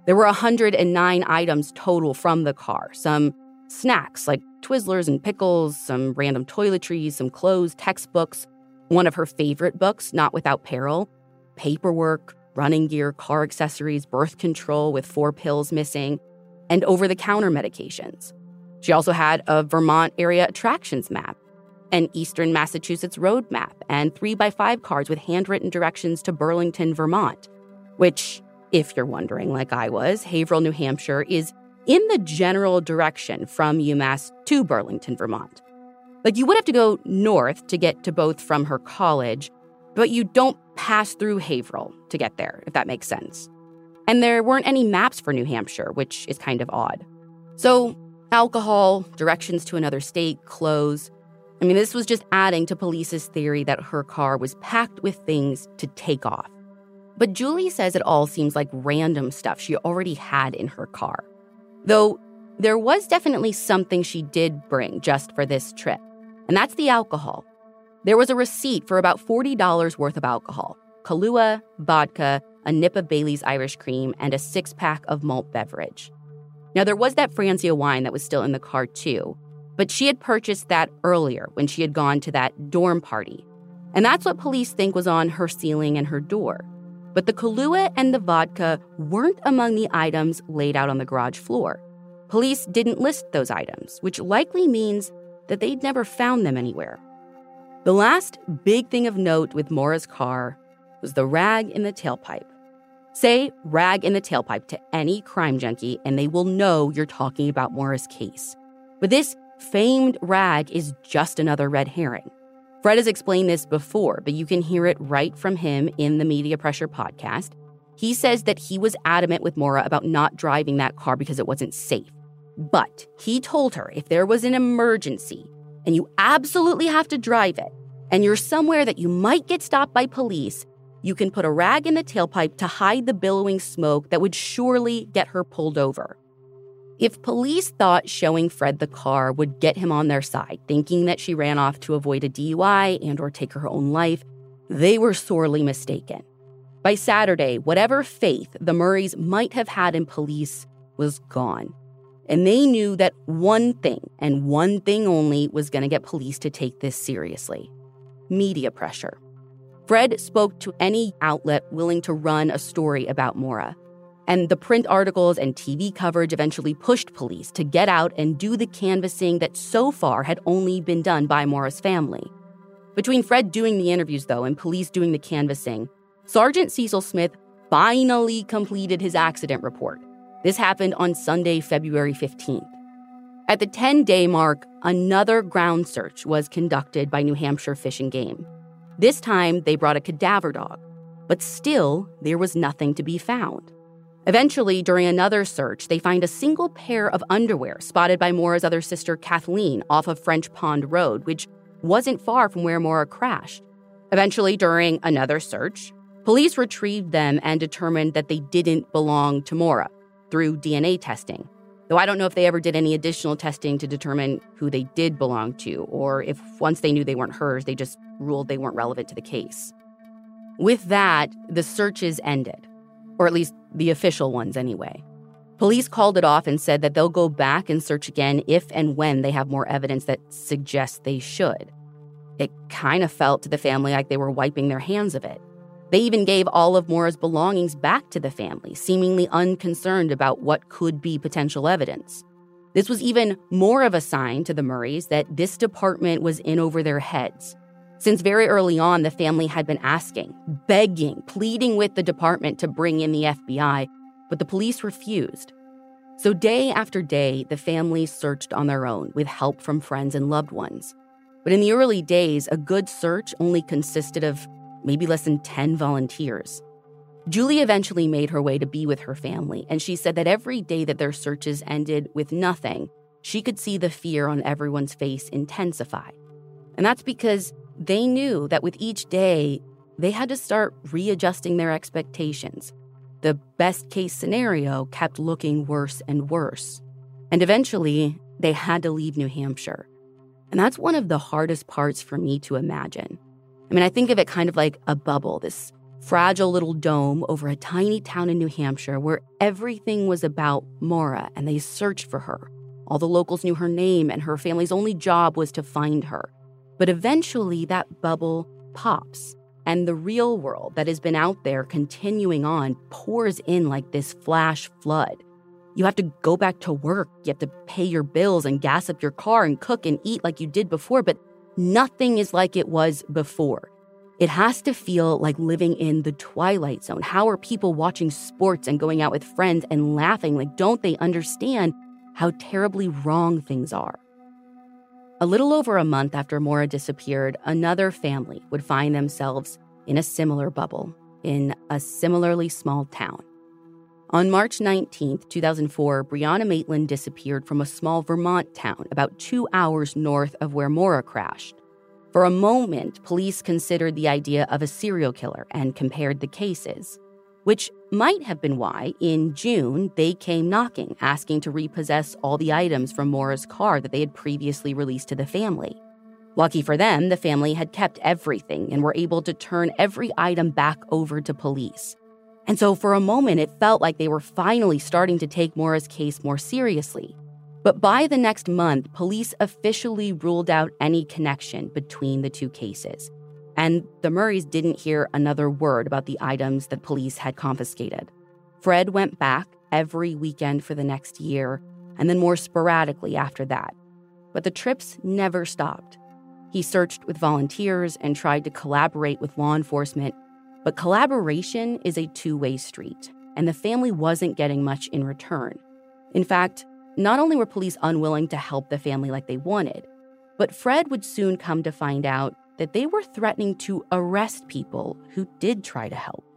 Speaker 1: There were one hundred nine items total from the car, some snacks like Twizzlers and pickles, some random toiletries, some clothes, textbooks, one of her favorite books, Not Without Peril, paperwork, running gear, car accessories, birth control with four pills missing, and over-the-counter medications. She also had a Vermont area attractions map, an Eastern Massachusetts road map, and three by five cards with handwritten directions to Burlington, Vermont, which, if you're wondering like I was, Haverhill, New Hampshire is in the general direction from UMass to Burlington, Vermont. Like, you would have to go north to get to both from her college, but you don't pass through Haverhill to get there, if that makes sense. And there weren't any maps for New Hampshire, which is kind of odd. So, alcohol, directions to another state, clothes. I mean, this was just adding to police's theory that her car was packed with things to take off. But Julie says it all seems like random stuff she already had in her car. Though there was definitely something she did bring just for this trip, and that's the alcohol. There was a receipt for about forty dollars worth of alcohol, Kahlua, vodka, a nip of Bailey's Irish Cream, and a six-pack of malt beverage. Now, there was that Francia wine that was still in the car, too, but she had purchased that earlier when she had gone to that dorm party. And that's what police think was on her ceiling and her door. But the Kahlua and the vodka weren't among the items laid out on the garage floor. Police didn't list those items, which likely means that they'd never found them anywhere. The last big thing of note with Maura's car was the rag in the tailpipe. Say rag in the tailpipe to any crime junkie, and they will know you're talking about Maura's case. But this famed rag is just another red herring. Fred has explained this before, but you can hear it right from him in the Media Pressure podcast. He says that he was adamant with Maura about not driving that car because it wasn't safe. But he told her if there was an emergency and you absolutely have to drive it, and you're somewhere that you might get stopped by police, you can put a rag in the tailpipe to hide the billowing smoke that would surely get her pulled over. If police thought showing Fred the car would get him on their side, thinking that she ran off to avoid a D U I and or take her own life, they were sorely mistaken. By Saturday, whatever faith the Murrays might have had in police was gone. And they knew that one thing, and one thing only, was going to get police to take this seriously: media pressure. Fred spoke to any outlet willing to run a story about Maura. And the print articles and T V coverage eventually pushed police to get out and do the canvassing that so far had only been done by Maura's family. Between Fred doing the interviews, though, and police doing the canvassing, Sergeant Cecil Smith finally completed his accident report. This happened on Sunday, February fifteenth. At the ten-day mark, another ground search was conducted by New Hampshire Fish and Game. This time, they brought a cadaver dog, but still, there was nothing to be found. Eventually, during another search, they find a single pair of underwear spotted by Maura's other sister, Kathleen, off of French Pond Road, which wasn't far from where Maura crashed. Eventually, during another search, police retrieved them and determined that they didn't belong to Maura through D N A testing. Though I don't know if they ever did any additional testing to determine who they did belong to, or if once they knew they weren't hers, they just ruled they weren't relevant to the case. With that, the searches ended. Or at least the official ones anyway. Police called it off and said that they'll go back and search again if and when they have more evidence that suggests they should. It kind of felt to the family like they were wiping their hands of it. They even gave all of Maura's belongings back to the family, seemingly unconcerned about what could be potential evidence. This was even more of a sign to the Murrays that this department was in over their heads. Since very early on, the family had been asking, begging, pleading with the department to bring in the F B I, but the police refused. So day after day, the family searched on their own with help from friends and loved ones. But in the early days, a good search only consisted of maybe less than ten volunteers. Julie eventually made her way to be with her family, and she said that every day that their searches ended with nothing, she could see the fear on everyone's face intensify. And that's because they knew that with each day, they had to start readjusting their expectations. The best-case scenario kept looking worse and worse. And eventually, they had to leave New Hampshire. And that's one of the hardest parts for me to imagine. I mean, I think of it kind of like a bubble, this fragile little dome over a tiny town in New Hampshire where everything was about Maura, and they searched for her. All the locals knew her name, and her family's only job was to find her. But eventually, that bubble pops, and the real world that has been out there continuing on pours in like this flash flood. You have to go back to work, you have to pay your bills and gas up your car and cook and eat like you did before, but nothing is like it was before. It has to feel like living in the Twilight Zone. How are people watching sports and going out with friends and laughing? Like, don't they understand how terribly wrong things are? A little over a month after Maura disappeared, another family would find themselves in a similar bubble, in a similarly small town. On March nineteenth, two thousand four, Brianna Maitland disappeared from a small Vermont town about two hours north of where Maura crashed. For a moment, police considered the idea of a serial killer and compared the cases, which might have been why, in June, they came knocking, asking to repossess all the items from Maura's car that they had previously released to the family. Lucky for them, the family had kept everything and were able to turn every item back over to police. And so for a moment, it felt like they were finally starting to take Maura's case more seriously. But by the next month, police officially ruled out any connection between the two cases. And the Murrays didn't hear another word about the items that police had confiscated. Fred went back every weekend for the next year, and then more sporadically after that. But the trips never stopped. He searched with volunteers and tried to collaborate with law enforcement, but collaboration is a two-way street, and the family wasn't getting much in return. In fact, not only were police unwilling to help the family like they wanted, but Fred would soon come to find out that they were threatening to arrest people who did try to help.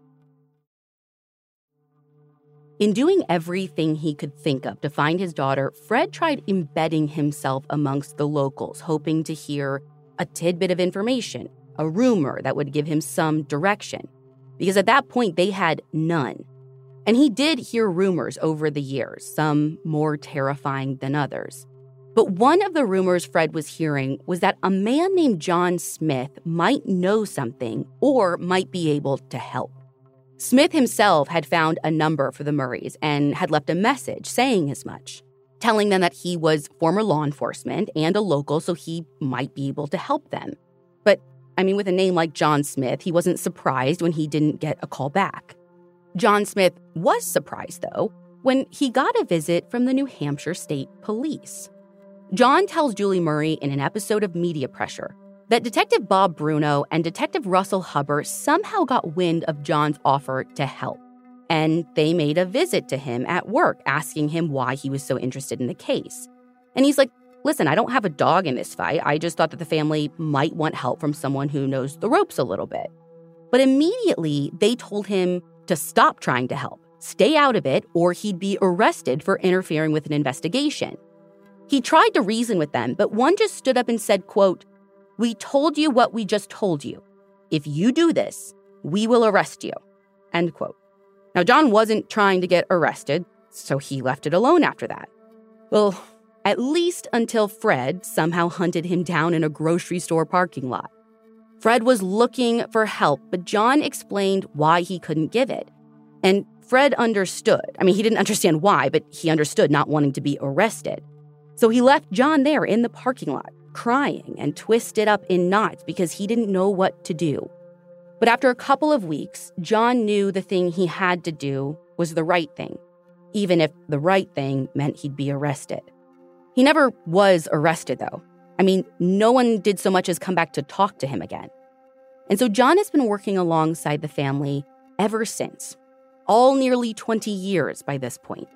Speaker 1: In doing everything he could think of to find his daughter, Fred tried embedding himself amongst the locals, hoping to hear a tidbit of information, a rumor that would give him some direction, because at that point they had none. And he did hear rumors over the years, some more terrifying than others. But one of the rumors Fred was hearing was that a man named John Smith might know something or might be able to help. Smith himself had found a number for the Murrays and had left a message saying as much, telling them that he was former law enforcement and a local, so he might be able to help them. But, I mean, with a name like John Smith, he wasn't surprised when he didn't get a call back. John Smith was surprised, though, when he got a visit from the New Hampshire State Police. John tells Julie Murray in an episode of Media Pressure that Detective Bob Bruno and Detective Russell Hubbard somehow got wind of John's offer to help, and they made a visit to him at work, asking him why he was so interested in the case. And he's like, listen, I don't have a dog in this fight. I just thought that the family might want help from someone who knows the ropes a little bit. But immediately, they told him to stop trying to help, stay out of it, or he'd be arrested for interfering with an investigation. He tried to reason with them, but one just stood up and said, quote, "We told you what we just told you. If you do this, we will arrest you," end quote. Now, John wasn't trying to get arrested, so he left it alone after that. Well, at least until Fred somehow hunted him down in a grocery store parking lot. Fred was looking for help, but John explained why he couldn't give it. And Fred understood. I mean, he didn't understand why, but he understood not wanting to be arrested. So he left John there in the parking lot, crying and twisted up in knots because he didn't know what to do. But after a couple of weeks, John knew the thing he had to do was the right thing, even if the right thing meant he'd be arrested. He never was arrested, though. I mean, no one did so much as come back to talk to him again. And so John has been working alongside the family ever since, all nearly twenty years by this point.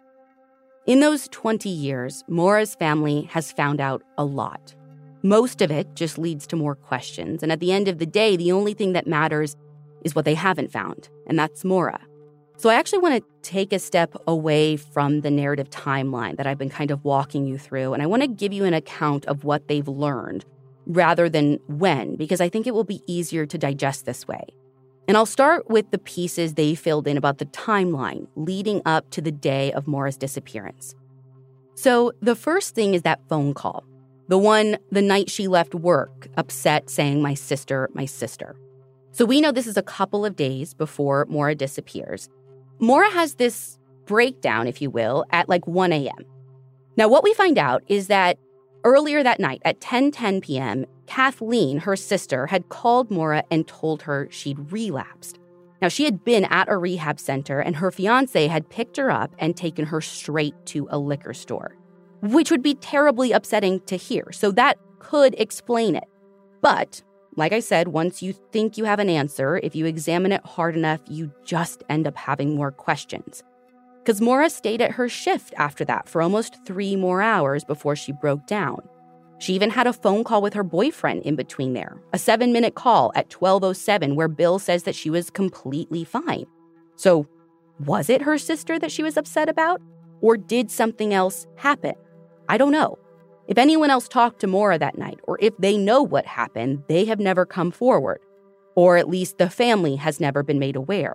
Speaker 1: In those twenty years, Maura's family has found out a lot. Most of it just leads to more questions, and at the end of the day, the only thing that matters is what they haven't found, and that's Maura. So I actually want to take a step away from the narrative timeline that I've been kind of walking you through, and I want to give you an account of what they've learned rather than when, because I think it will be easier to digest this way. And I'll start with the pieces they filled in about the timeline leading up to the day of Maura's disappearance. So the first thing is that phone call, the one the night she left work, upset, saying, "My sister, my sister." So we know this is a couple of days before Maura disappears. Maura has this breakdown, if you will, at like one a.m. Now, what we find out is that earlier that night at ten ten p.m., Kathleen, her sister, had called Maura and told her she'd relapsed. Now, she had been at a rehab center, and her fiancé had picked her up and taken her straight to a liquor store, which would be terribly upsetting to hear. So that could explain it. But, like I said, once you think you have an answer, if you examine it hard enough, you just end up having more questions. Because Maura stayed at her shift after that for almost three more hours before she broke down. She even had a phone call with her boyfriend in between there, a seven-minute call at twelve oh seven where Bill says that she was completely fine. So was it her sister that she was upset about? Or did something else happen? I don't know. If anyone else talked to Maura that night, or if they know what happened, they have never come forward. Or at least the family has never been made aware.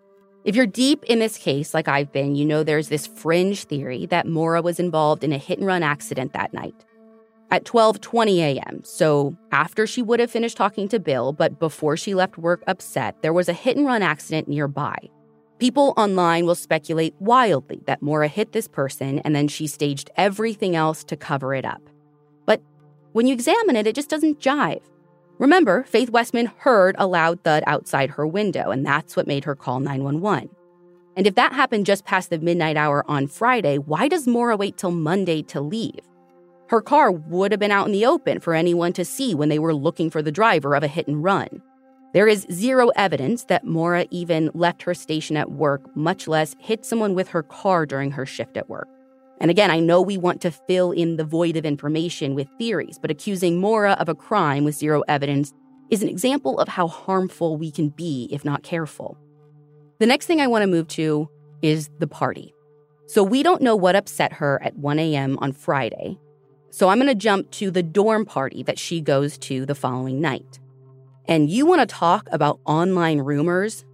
Speaker 1: If you're deep in this case, like I've been, you know there's this fringe theory that Maura was involved in a hit-and-run accident that night. At twelve twenty a.m., so after she would have finished talking to Bill, but before she left work upset, there was a hit-and-run accident nearby. People online will speculate wildly that Maura hit this person and then she staged everything else to cover it up. But when you examine it, it just doesn't jive. Remember, Faith Westman heard a loud thud outside her window, and that's what made her call nine one one. And if that happened just past the midnight hour on Friday, why does Maura wait till Monday to leave? Her car would have been out in the open for anyone to see when they were looking for the driver of a hit and run. There is zero evidence that Maura even left her station at work, much less hit someone with her car during her shift at work. And again, I know we want to fill in the void of information with theories, but accusing Maura of a crime with zero evidence is an example of how harmful we can be if not careful. The next thing I want to move to is the party. So we don't know what upset her at one a.m. on Friday. So I'm going to jump to the dorm party that she goes to the following night. And you want to talk about online rumors?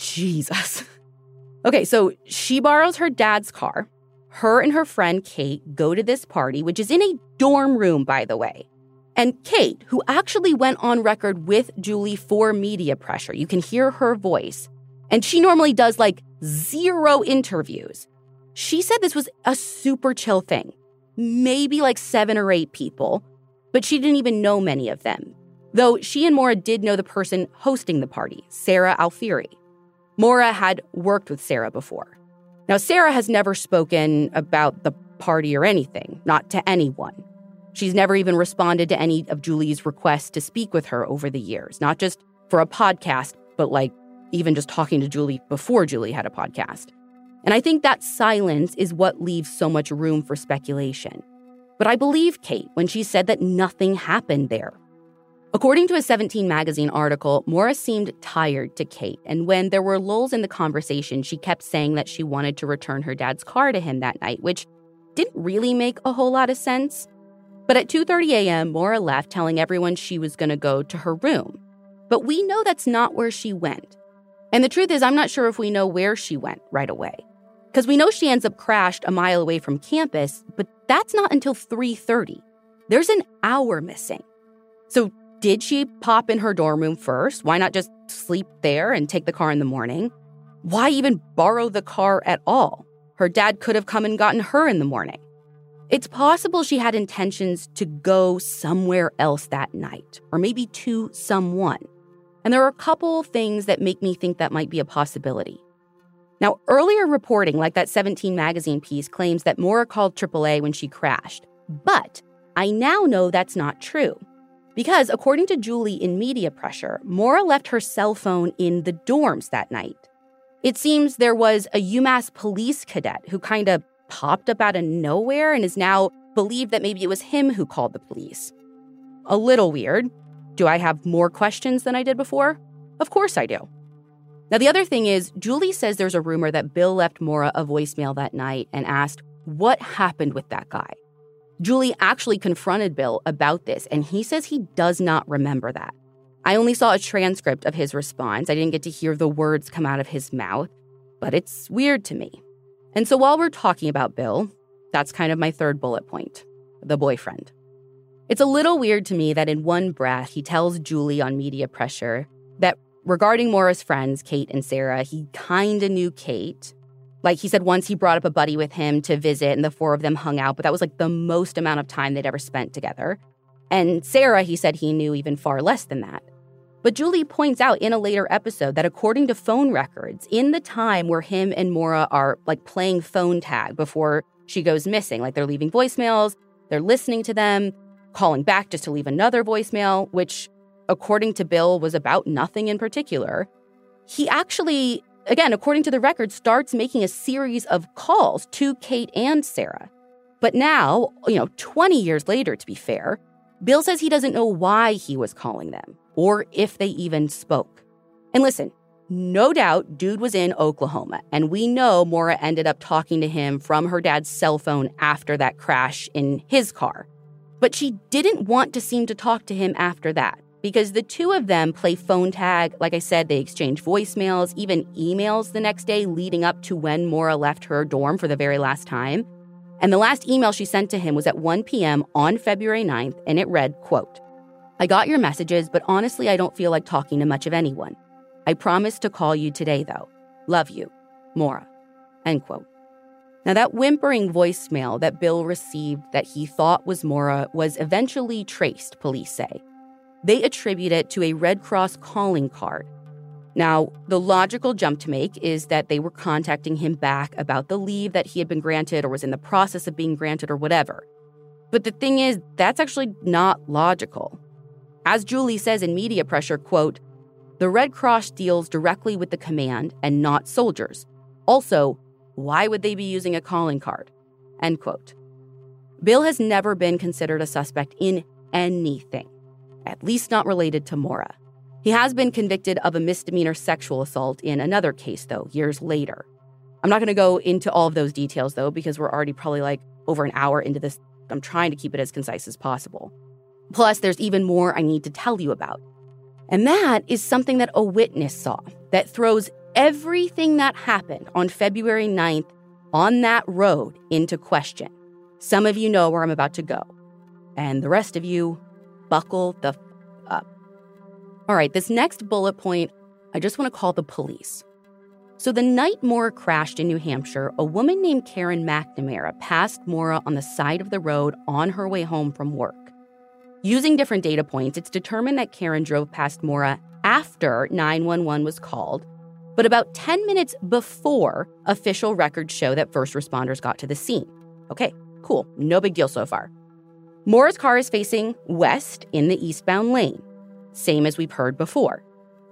Speaker 1: Jesus. Okay, so she borrows her dad's car. Her and her friend Kate go to this party, which is in a dorm room, by the way. And Kate, who actually went on record with Julie for media pressure, you can hear her voice. And she normally does like zero interviews. She said this was a super chill thing. Maybe like seven or eight people, but she didn't even know many of them. Though she and Maura did know the person hosting the party, Sarah Alfieri. Maura had worked with Sarah before. Now, Sarah has never spoken about the party or anything, not to anyone. She's never even responded to any of Julie's requests to speak with her over the years, not just for a podcast, but like even just talking to Julie before Julie had a podcast. And I think that silence is what leaves so much room for speculation. But I believe Kate when she said that nothing happened there. According to a seventeen magazine article, Maura seemed tired to Kate, and when there were lulls in the conversation, she kept saying that she wanted to return her dad's car to him that night, which didn't really make a whole lot of sense. But at two thirty a.m., Maura left, telling everyone she was going to go to her room. But we know that's not where she went. And the truth is, I'm not sure if we know where she went right away. Because we know she ends up crashed a mile away from campus, but that's not until three thirty. There's an hour missing. So did she pop in her dorm room first? Why not just sleep there and take the car in the morning? Why even borrow the car at all? Her dad could have come and gotten her in the morning. It's possible she had intentions to go somewhere else that night, or maybe to someone. And there are a couple things that make me think that might be a possibility. Now, earlier reporting, like that seventeen magazine piece, claims that Maura called triple A when she crashed. But I now know that's not true. Because according to Julie in Media Pressure, Maura left her cell phone in the dorms that night. It seems there was a UMass police cadet who kind of popped up out of nowhere and is now believed that maybe it was him who called the police. A little weird. Do I have more questions than I did before? Of course I do. Now, the other thing is, Julie says there's a rumor that Bill left Maura a voicemail that night and asked what happened with that guy. Julie actually confronted Bill about this, and he says he does not remember that. I only saw a transcript of his response. I didn't get to hear the words come out of his mouth, but it's weird to me. And so while we're talking about Bill, that's kind of my third bullet point, the boyfriend. It's a little weird to me that in one breath, he tells Julie on Media Pressure that regarding Maura's friends, Kate and Sarah, he kind of knew Kate. Like he said once he brought up a buddy with him to visit and the four of them hung out, but that was like the most amount of time they'd ever spent together. And Sarah, he said he knew even far less than that. But Julie points out in a later episode that according to phone records, in the time where him and Maura are like playing phone tag before she goes missing, like they're leaving voicemails, they're listening to them, calling back just to leave another voicemail, which according to Bill was about nothing in particular. He actually, again, according to the record, starts making a series of calls to Kate and Sarah. But now, you know, twenty years later, to be fair, Bill says he doesn't know why he was calling them or if they even spoke. And listen, no doubt dude was in Oklahoma, and we know Maura ended up talking to him from her dad's cell phone after that crash in his car. But she didn't want to seem to talk to him after that, because the two of them play phone tag. Like I said, they exchange voicemails, even emails the next day leading up to when Maura left her dorm for the very last time. And the last email she sent to him was at one p.m. on February ninth, and it read, quote, "I got your messages, but honestly, I don't feel like talking to much of anyone. I promise to call you today, though. Love you, Maura," end quote. Now, that whimpering voicemail that Bill received that he thought was Maura was eventually traced, police say. They attribute it to a Red Cross calling card. Now, the logical jump to make is that they were contacting him back about the leave that he had been granted or was in the process of being granted or whatever. But the thing is, that's actually not logical. As Julie says in Media Pressure, quote, "The Red Cross deals directly with the command and not soldiers. Also, why would they be using a calling card?" End quote. Bill has never been considered a suspect in anything, at least not related to Maura. He has been convicted of a misdemeanor sexual assault in another case, though, years later. I'm not going to go into all of those details, though, because we're already probably like over an hour into this. I'm trying to keep it as concise as possible. Plus, there's even more I need to tell you about. And that is something that a witness saw that throws everything that happened on February ninth on that road into question. Some of you know where I'm about to go. And the rest of you, buckle the f- up. All right, this next bullet point, I just want to call the police. So the night Maura crashed in New Hampshire, a woman named Karen McNamara passed Maura on the side of the road on her way home from work. Using different data points, it's determined that Karen drove past Maura after nine one one was called, but about ten minutes before official records show that first responders got to the scene. Okay, cool. No big deal so far. Maura's car is facing west in the eastbound lane, same as we've heard before.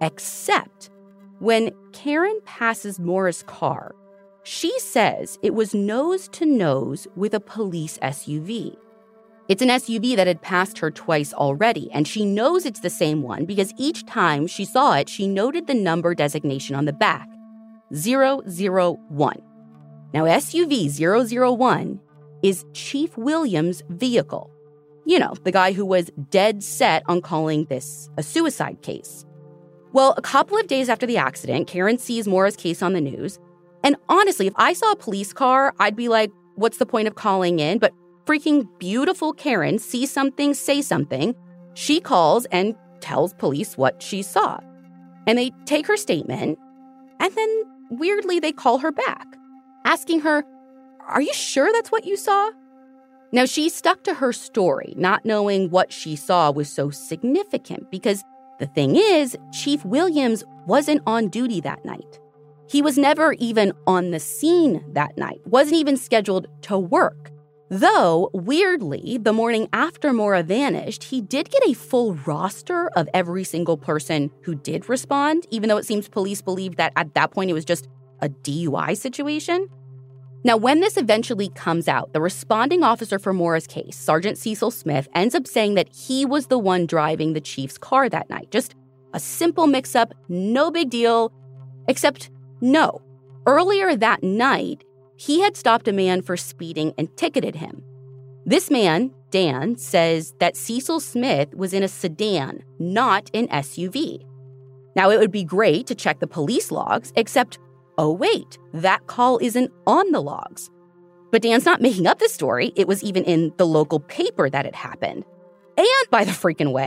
Speaker 1: Except when Karen passes Maura's car, she says it was nose to nose with a police S U V. It's an S U V that had passed her twice already, and she knows it's the same one because each time she saw it, she noted the number designation on the back, zero zero one. Now, S U V zero zero one is Chief Williams' vehicle. You know, the guy who was dead set on calling this a suicide case. Well, a couple of days after the accident, Karen sees Maura's case on the news. And honestly, if I saw a police car, I'd be like, what's the point of calling in? But freaking beautiful Karen sees something, say something. She calls and tells police what she saw. And they take her statement, and then weirdly they call her back, asking her, "Are you sure that's what you saw?" Now, she stuck to her story, not knowing what she saw was so significant, because the thing is, Chief Williams wasn't on duty that night. He was never even on the scene that night, wasn't even scheduled to work. Though, weirdly, the morning after Maura vanished, he did get a full roster of every single person who did respond, even though it seems police believed that at that point it was just a D U I situation. Now, when this eventually comes out, the responding officer for Maura's case, Sergeant Cecil Smith, ends up saying that he was the one driving the chief's car that night. Just a simple mix-up, no big deal, except no. Earlier that night, he had stopped a man for speeding and ticketed him. This man, Dan, says that Cecil Smith was in a sedan, not an S U V. Now, it would be great to check the police logs, except, oh wait, that call isn't on the logs. But Dan's not making up this story. It was even in the local paper that it happened. And by the freaking way,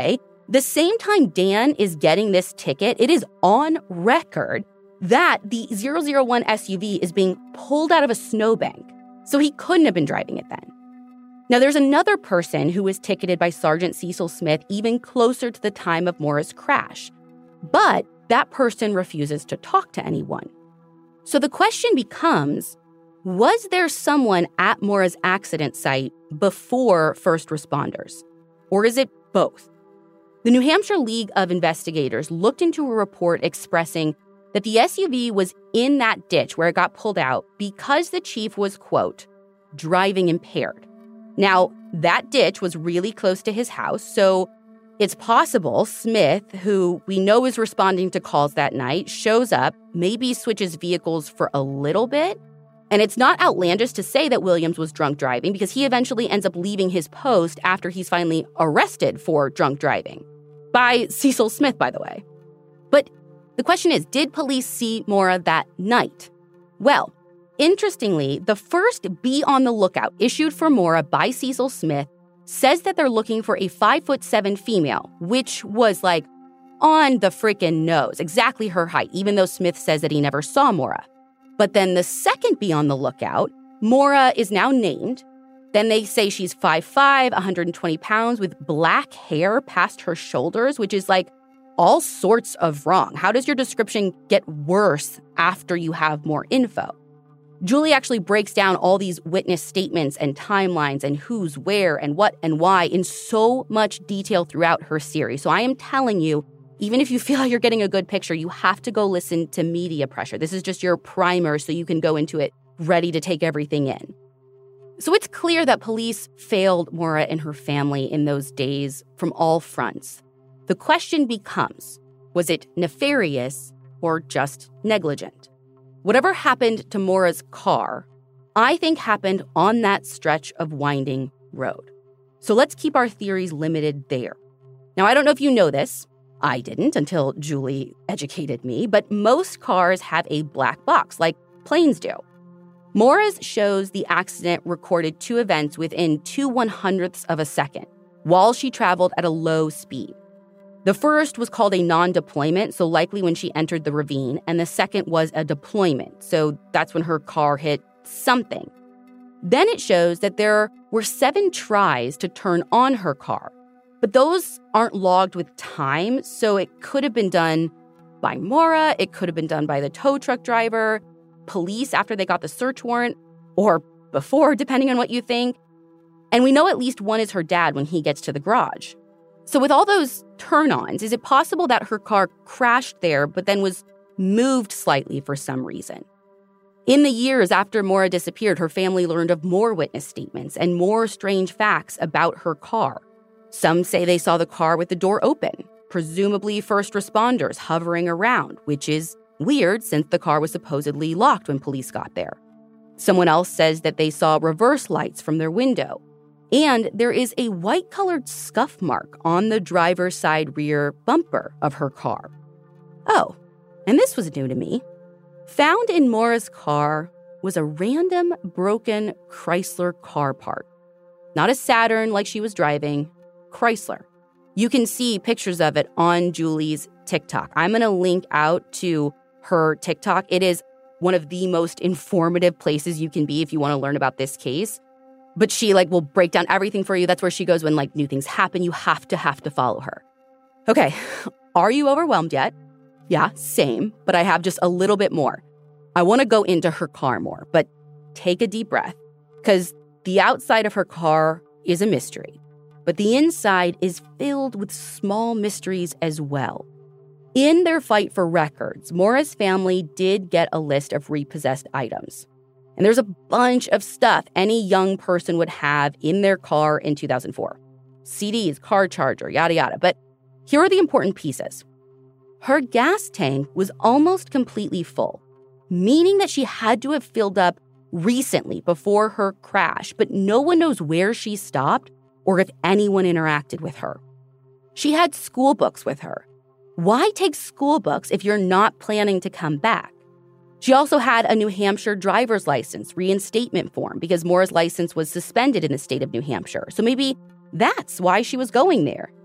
Speaker 1: The same time Dan is getting this ticket, it is on record that the zero zero one S U V is being pulled out of a snowbank. So he couldn't have been driving it then. Now, there's another person who was ticketed by Sergeant Cecil Smith even closer to the time of Maura's crash. But that person refuses to talk to anyone. So the question becomes, was there someone at Maura's accident site before first responders? Or is it both? The New Hampshire League of Investigators looked into a report expressing that the S U V was in that ditch where it got pulled out because the chief was, quote, driving impaired. Now, that ditch was really close to his house, so it's possible Smith, who we know is responding to calls that night, shows up, maybe switches vehicles for a little bit. And it's not outlandish to say that Williams was drunk driving because he eventually ends up leaving his post after he's finally arrested for drunk driving. By Cecil Smith, by the way. But the question is, did police see Maura that night? Well, interestingly, the first Be on the Lookout issued for Maura by Cecil Smith says that they're looking for a five foot seven female, which was like on the freaking nose, exactly her height, even though Smith says that he never saw Maura. But then the second Be on the Lookout, Maura is now named. Then they say she's five foot five, one hundred twenty pounds with black hair past her shoulders, which is like all sorts of wrong. How does your description get worse after you have more info? Julie actually breaks down all these witness statements and timelines and who's where and what and why in so much detail throughout her series. So I am telling you, even if you feel like you're getting a good picture, you have to go listen to Media Pressure. This is just your primer so you can go into it ready to take everything in. So it's clear that police failed Maura and her family in those days from all fronts. The question becomes, was it nefarious or just negligent? Whatever happened to Maura's car, I think happened on that stretch of winding road. So let's keep our theories limited there. Now, I don't know if you know this. I didn't until Julie educated me, but most cars have a black box, like planes do. Maura's shows the accident recorded two events within two one-hundredths of a second, while she traveled at a low speed. The first was called a non-deployment, so likely when she entered the ravine, and the second was a deployment, so that's when her car hit something. Then it shows that there were seven tries to turn on her car, but those aren't logged with time, so it could have been done by Maura, it could have been done by the tow truck driver, police after they got the search warrant, or before, depending on what you think. And we know at least one is her dad when he gets to the garage. So with all those turn-ons, is it possible that her car crashed there but then was moved slightly for some reason? In the years after Maura disappeared, her family learned of more witness statements and more strange facts about her car. Some say they saw the car with the door open, presumably first responders hovering around, which is weird since the car was supposedly locked when police got there. Someone else says that they saw reverse lights from their window. And there is a white-colored scuff mark on the driver's side rear bumper of her car. Oh, and this was new to me. Found in Maura's car was a random broken Chrysler car part. Not a Saturn like she was driving, Chrysler. You can see pictures of it on Julie's TikTok. I'm going to link out to her TikTok. It is one of the most informative places you can be if you want to learn about this case. But she like will break down everything for you. That's where she goes when like new things happen. You have to have to follow her. Okay, are you overwhelmed yet? Yeah, same, but I have just a little bit more. I want to go into her car more, but take a deep breath because the outside of her car is a mystery, but the inside is filled with small mysteries as well. In their fight for records, Maura's family did get a list of repossessed items. And there's a bunch of stuff any young person would have in their car in two thousand four. C Ds, car charger, yada, yada. But here are the important pieces. Her gas tank was almost completely full, meaning that she had to have filled up recently before her crash, but no one knows where she stopped or if anyone interacted with her. She had school books with her. Why take school books if you're not planning to come back? She also had a New Hampshire driver's license reinstatement form because Maura's license was suspended in the state of New Hampshire. So maybe that's why she was going there.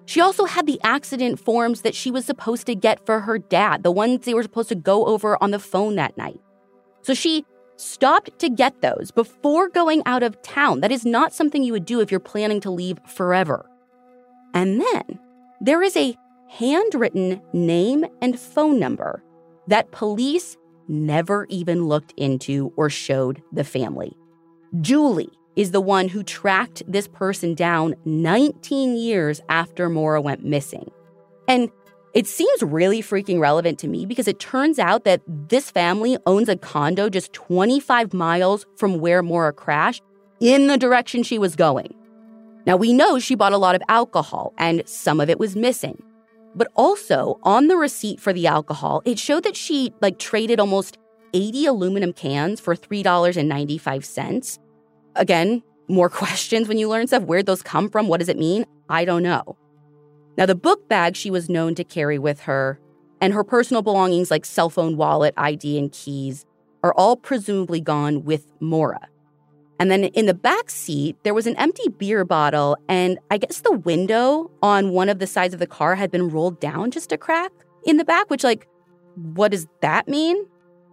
Speaker 1: She also had the accident forms that she was supposed to get for her dad, the ones they were supposed to go over on the phone that night. So she stopped to get those before going out of town. That is not something you would do if you're planning to leave forever. And then there is a handwritten name and phone number that police never even looked into or showed the family. Julie is the one who tracked this person down nineteen years after Maura went missing. And it seems really freaking relevant to me because it turns out that this family owns a condo just twenty-five miles from where Maura crashed in the direction she was going. Now, we know she bought a lot of alcohol and some of it was missing. But also on the receipt for the alcohol, it showed that she like traded almost eighty aluminum cans for three dollars and ninety-five cents. Again, more questions when you learn stuff. Where'd those come from? What does it mean? I don't know. Now, the book bag she was known to carry with her and her personal belongings like cell phone, wallet, I D, and keys are all presumably gone with Maura. And then in the back seat, there was an empty beer bottle, and I guess the window on one of the sides of the car had been rolled down just a crack in the back, which, like, what does that mean?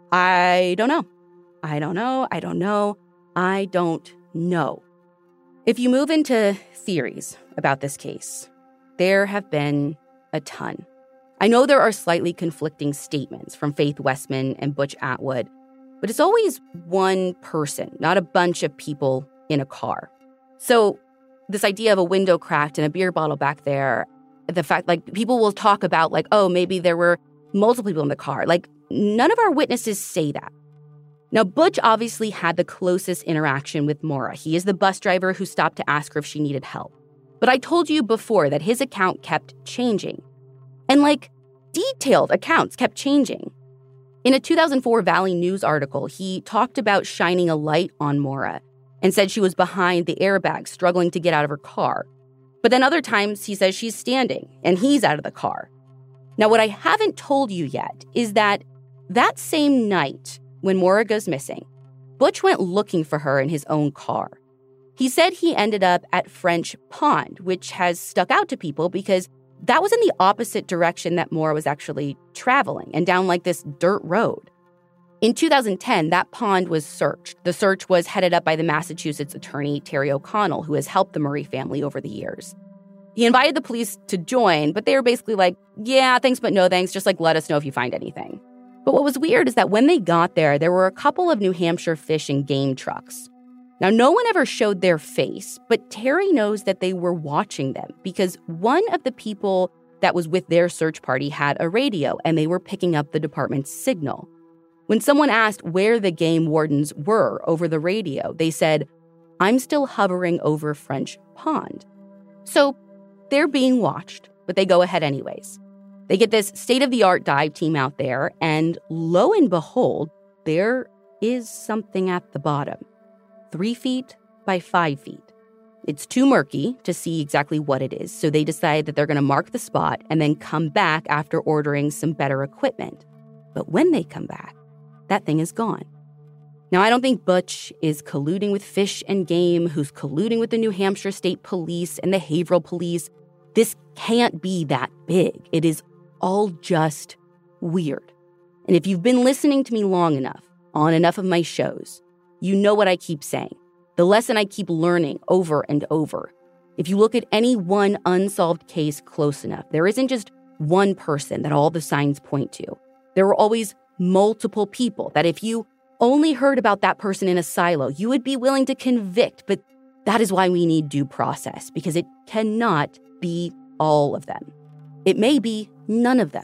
Speaker 1: I don't know. I don't know. I don't know. I don't know. If you move into theories about this case, there have been a ton. I know there are slightly conflicting statements from Faith Westman and Butch Atwood, but it's always one person, not a bunch of people in a car. So this idea of a window cracked and a beer bottle back there, the fact, like, people will talk about, like, oh, maybe there were multiple people in the car. Like, none of our witnesses say that. Now, Butch obviously had the closest interaction with Maura. He is the bus driver who stopped to ask her if she needed help. But I told you before that his account kept changing. And, like, detailed accounts kept changing. In a two thousand four Valley News article, he talked about shining a light on Maura and said she was behind the airbag, struggling to get out of her car. But then other times he says she's standing and he's out of the car. Now, what I haven't told you yet is that that same night, when Maura goes missing, Butch went looking for her in his own car. He said he ended up at French Pond, which has stuck out to people because that was in the opposite direction that Maura was actually traveling and down like this dirt road. In two thousand ten, that pond was searched. The search was headed up by the Massachusetts attorney Terry O'Connell, who has helped the Murray family over the years. He invited the police to join, but they were basically like, yeah, thanks, but no thanks. Just like, let us know if you find anything. But what was weird is that when they got there, there were a couple of New Hampshire fish and game trucks. Now, no one ever showed their face, but Terry knows that they were watching them because one of the people that was with their search party had a radio and they were picking up the department's signal. When someone asked where the game wardens were over the radio, they said, I'm still hovering over French Pond. So they're being watched, but they go ahead anyways. They get this state-of-the-art dive team out there, and lo and behold, there is something at the bottom. Three feet by five feet. It's too murky to see exactly what it is, so they decide that they're going to mark the spot and then come back after ordering some better equipment. But when they come back, that thing is gone. Now, I don't think Butch is colluding with Fish and Game, who's colluding with the New Hampshire State Police and the Haverhill Police. This can't be that big. It is all just weird. And if you've been listening to me long enough, on enough of my shows, you know what I keep saying. The lesson I keep learning over and over. If you look at any one unsolved case close enough, there isn't just one person that all the signs point to. There are always multiple people that if you only heard about that person in a silo, you would be willing to convict. But that is why we need due process, because it cannot be all of them. It may be none of them.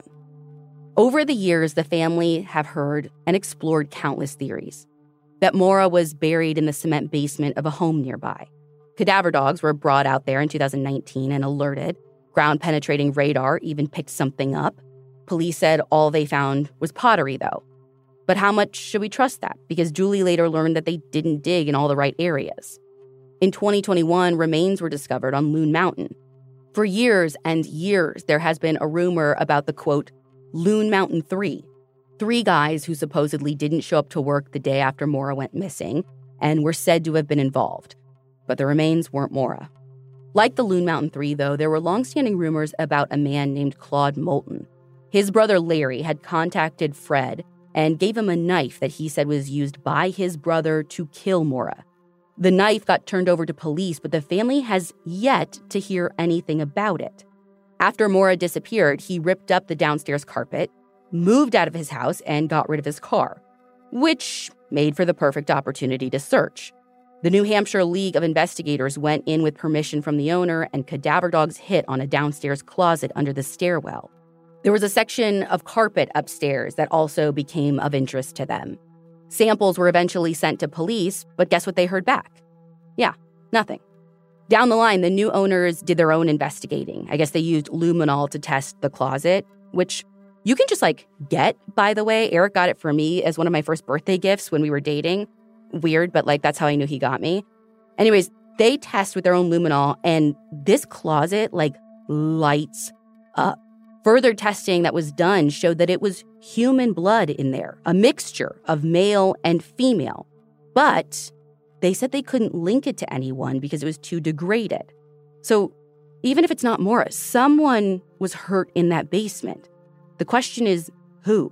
Speaker 1: Over the years, the family have heard and explored countless theories. That Maura was buried in the cement basement of a home nearby. Cadaver dogs were brought out there in two thousand nineteen and alerted. Ground-penetrating radar even picked something up. Police said all they found was pottery, though. But how much should we trust that? Because Julie later learned that they didn't dig in all the right areas. In twenty twenty-one, remains were discovered on Loon Mountain. For years and years, there has been a rumor about the, quote, Loon Mountain Three. Three guys who supposedly didn't show up to work the day after Maura went missing and were said to have been involved. But the remains weren't Maura. Like the Loon Mountain Three, though, there were longstanding rumors about a man named Claude Moulton. His brother Larry had contacted Fred and gave him a knife that he said was used by his brother to kill Maura. The knife got turned over to police, but the family has yet to hear anything about it. After Maura disappeared, he ripped up the downstairs carpet, moved out of his house, and got rid of his car, which made for the perfect opportunity to search. The New Hampshire League of Investigators went in with permission from the owner, and cadaver dogs hit on a downstairs closet under the stairwell. There was a section of carpet upstairs that also became of interest to them. Samples were eventually sent to police, but guess what they heard back? Yeah, nothing. Down the line, the new owners did their own investigating. I guess they used luminol to test the closet, which you can just, like, get, by the way. Eric got it for me as one of my first birthday gifts when we were dating. Weird, but, like, that's how I knew he got me. Anyways, they test with their own luminol, and this closet, like, lights up. Further testing that was done showed that it was human blood in there, a mixture of male and female. But they said they couldn't link it to anyone because it was too degraded. So even if it's not Maura, someone was hurt in that basement. The question is, who?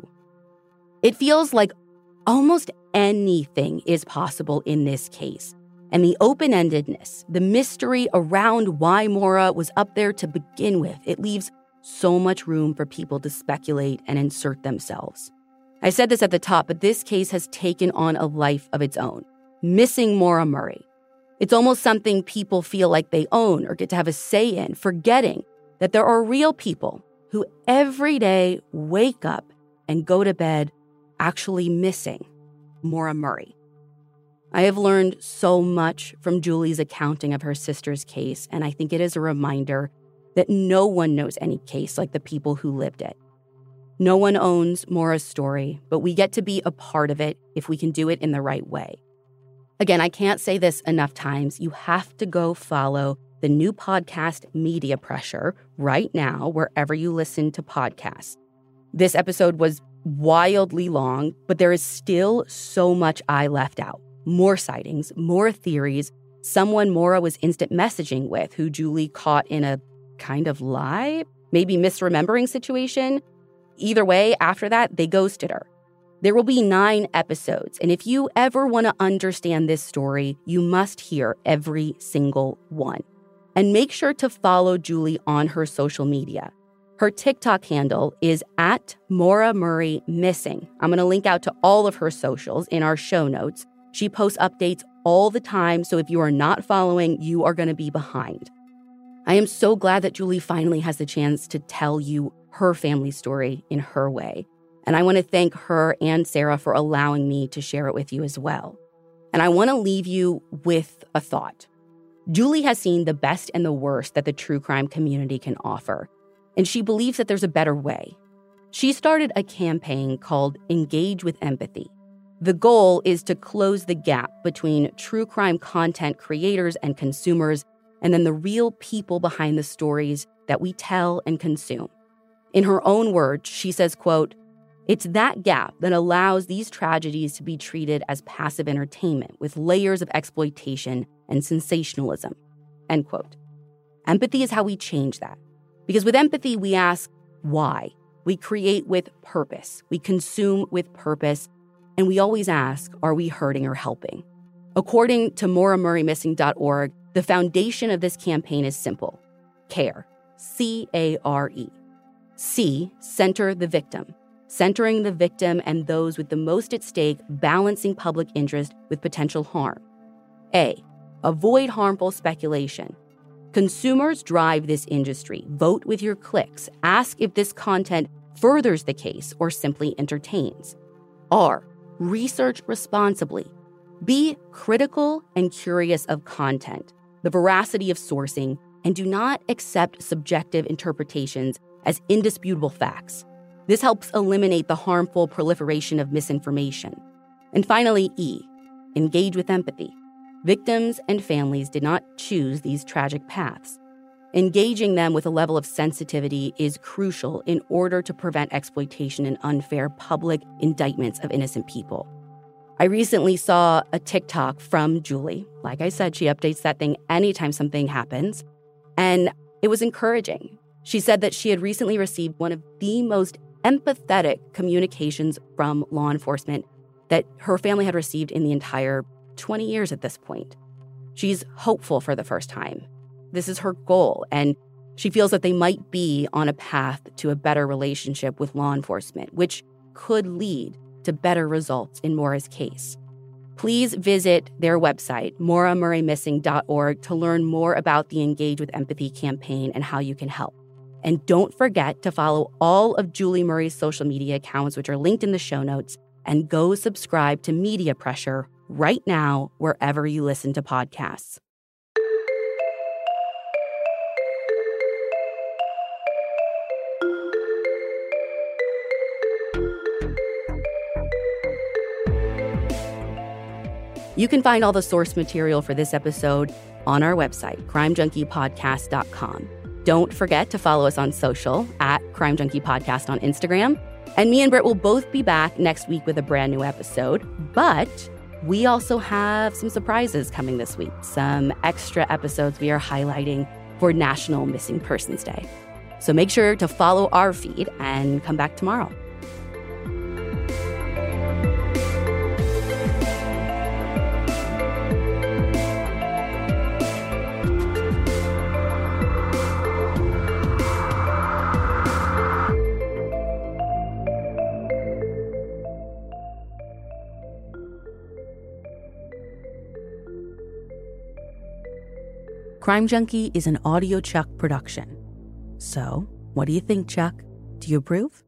Speaker 1: It feels like almost anything is possible in this case. And the open-endedness, the mystery around why Maura was up there to begin with, it leaves so much room for people to speculate and insert themselves. I said this at the top, but this case has taken on a life of its own. Missing Maura Murray. It's almost something people feel like they own or get to have a say in, forgetting that there are real people who every day wake up and go to bed actually missing Maura Murray. I have learned so much from Julie's accounting of her sister's case, and I think it is a reminder that no one knows any case like the people who lived it. No one owns Maura's story, but we get to be a part of it if we can do it in the right way. Again, I can't say this enough times. You have to go follow the new podcast Media Pressure right now, wherever you listen to podcasts. This episode was wildly long, but there is still so much I left out. More sightings, more theories, someone Maura was instant messaging with who Julie caught in a kind of lie, maybe misremembering situation. Either way, after that, they ghosted her. There will be nine episodes, and if you ever want to understand this story, you must hear every single one. And make sure to follow Julie on her social media. Her TikTok handle is at Maura Murray Missing. I'm going to link out to all of her socials in our show notes. She posts updates all the time, so if you are not following, you are going to be behind. I am so glad that Julie finally has the chance to tell you her family story in her way. And I want to thank her and Sarah for allowing me to share it with you as well. And I want to leave you with a thought. Julie has seen the best and the worst that the true crime community can offer, and she believes that there's a better way. She started a campaign called Engage with Empathy. The goal is to close the gap between true crime content creators and consumers, and then the real people behind the stories that we tell and consume. In her own words, she says, quote, "It's that gap that allows these tragedies to be treated as passive entertainment with layers of exploitation and sensationalism," end quote. Empathy is how we change that. Because with empathy, we ask why. We create with purpose. We consume with purpose. And we always ask, are we hurting or helping? According to Maura Murray Missing dot org, the foundation of this campaign is simple. Care. C A R E. C, center the victim. Centering the victim and those with the most at stake, balancing public interest with potential harm. A, avoid harmful speculation. Consumers drive this industry. Vote with your clicks. Ask if this content furthers the case or simply entertains. R, research responsibly. Be critical and curious of content, the veracity of sourcing, and do not accept subjective interpretations as indisputable facts. This helps eliminate the harmful proliferation of misinformation. And finally, E, engage with empathy. Victims and families did not choose these tragic paths. Engaging them with a level of sensitivity is crucial in order to prevent exploitation and unfair public indictments of innocent people. I recently saw a TikTok from Julie. Like I said, she updates that thing anytime something happens. And it was encouraging. She said that she had recently received one of the most empathetic communications from law enforcement that her family had received in the entire twenty years at this point. She's hopeful for the first time. This is her goal, and she feels that they might be on a path to a better relationship with law enforcement, which could lead to better results in Maura's case. Please visit their website, maura murray missing dot org, to learn more about the Engage with Empathy campaign and how you can help. And don't forget to follow all of Julie Murray's social media accounts, which are linked in the show notes, and go subscribe to Media Pressure right now, wherever you listen to podcasts. You can find all the source material for this episode on our website, crime junkie podcast dot com. Don't forget to follow us on social at Crime Junkie Podcast on Instagram. And me and Britt will both be back next week with a brand new episode. But we also have some surprises coming this week, some extra episodes we are highlighting for National Missing Persons Day. So make sure to follow our feed and come back tomorrow. Crime Junkie is an Audio Chuck production. So, what do you think, Chuck? Do you approve?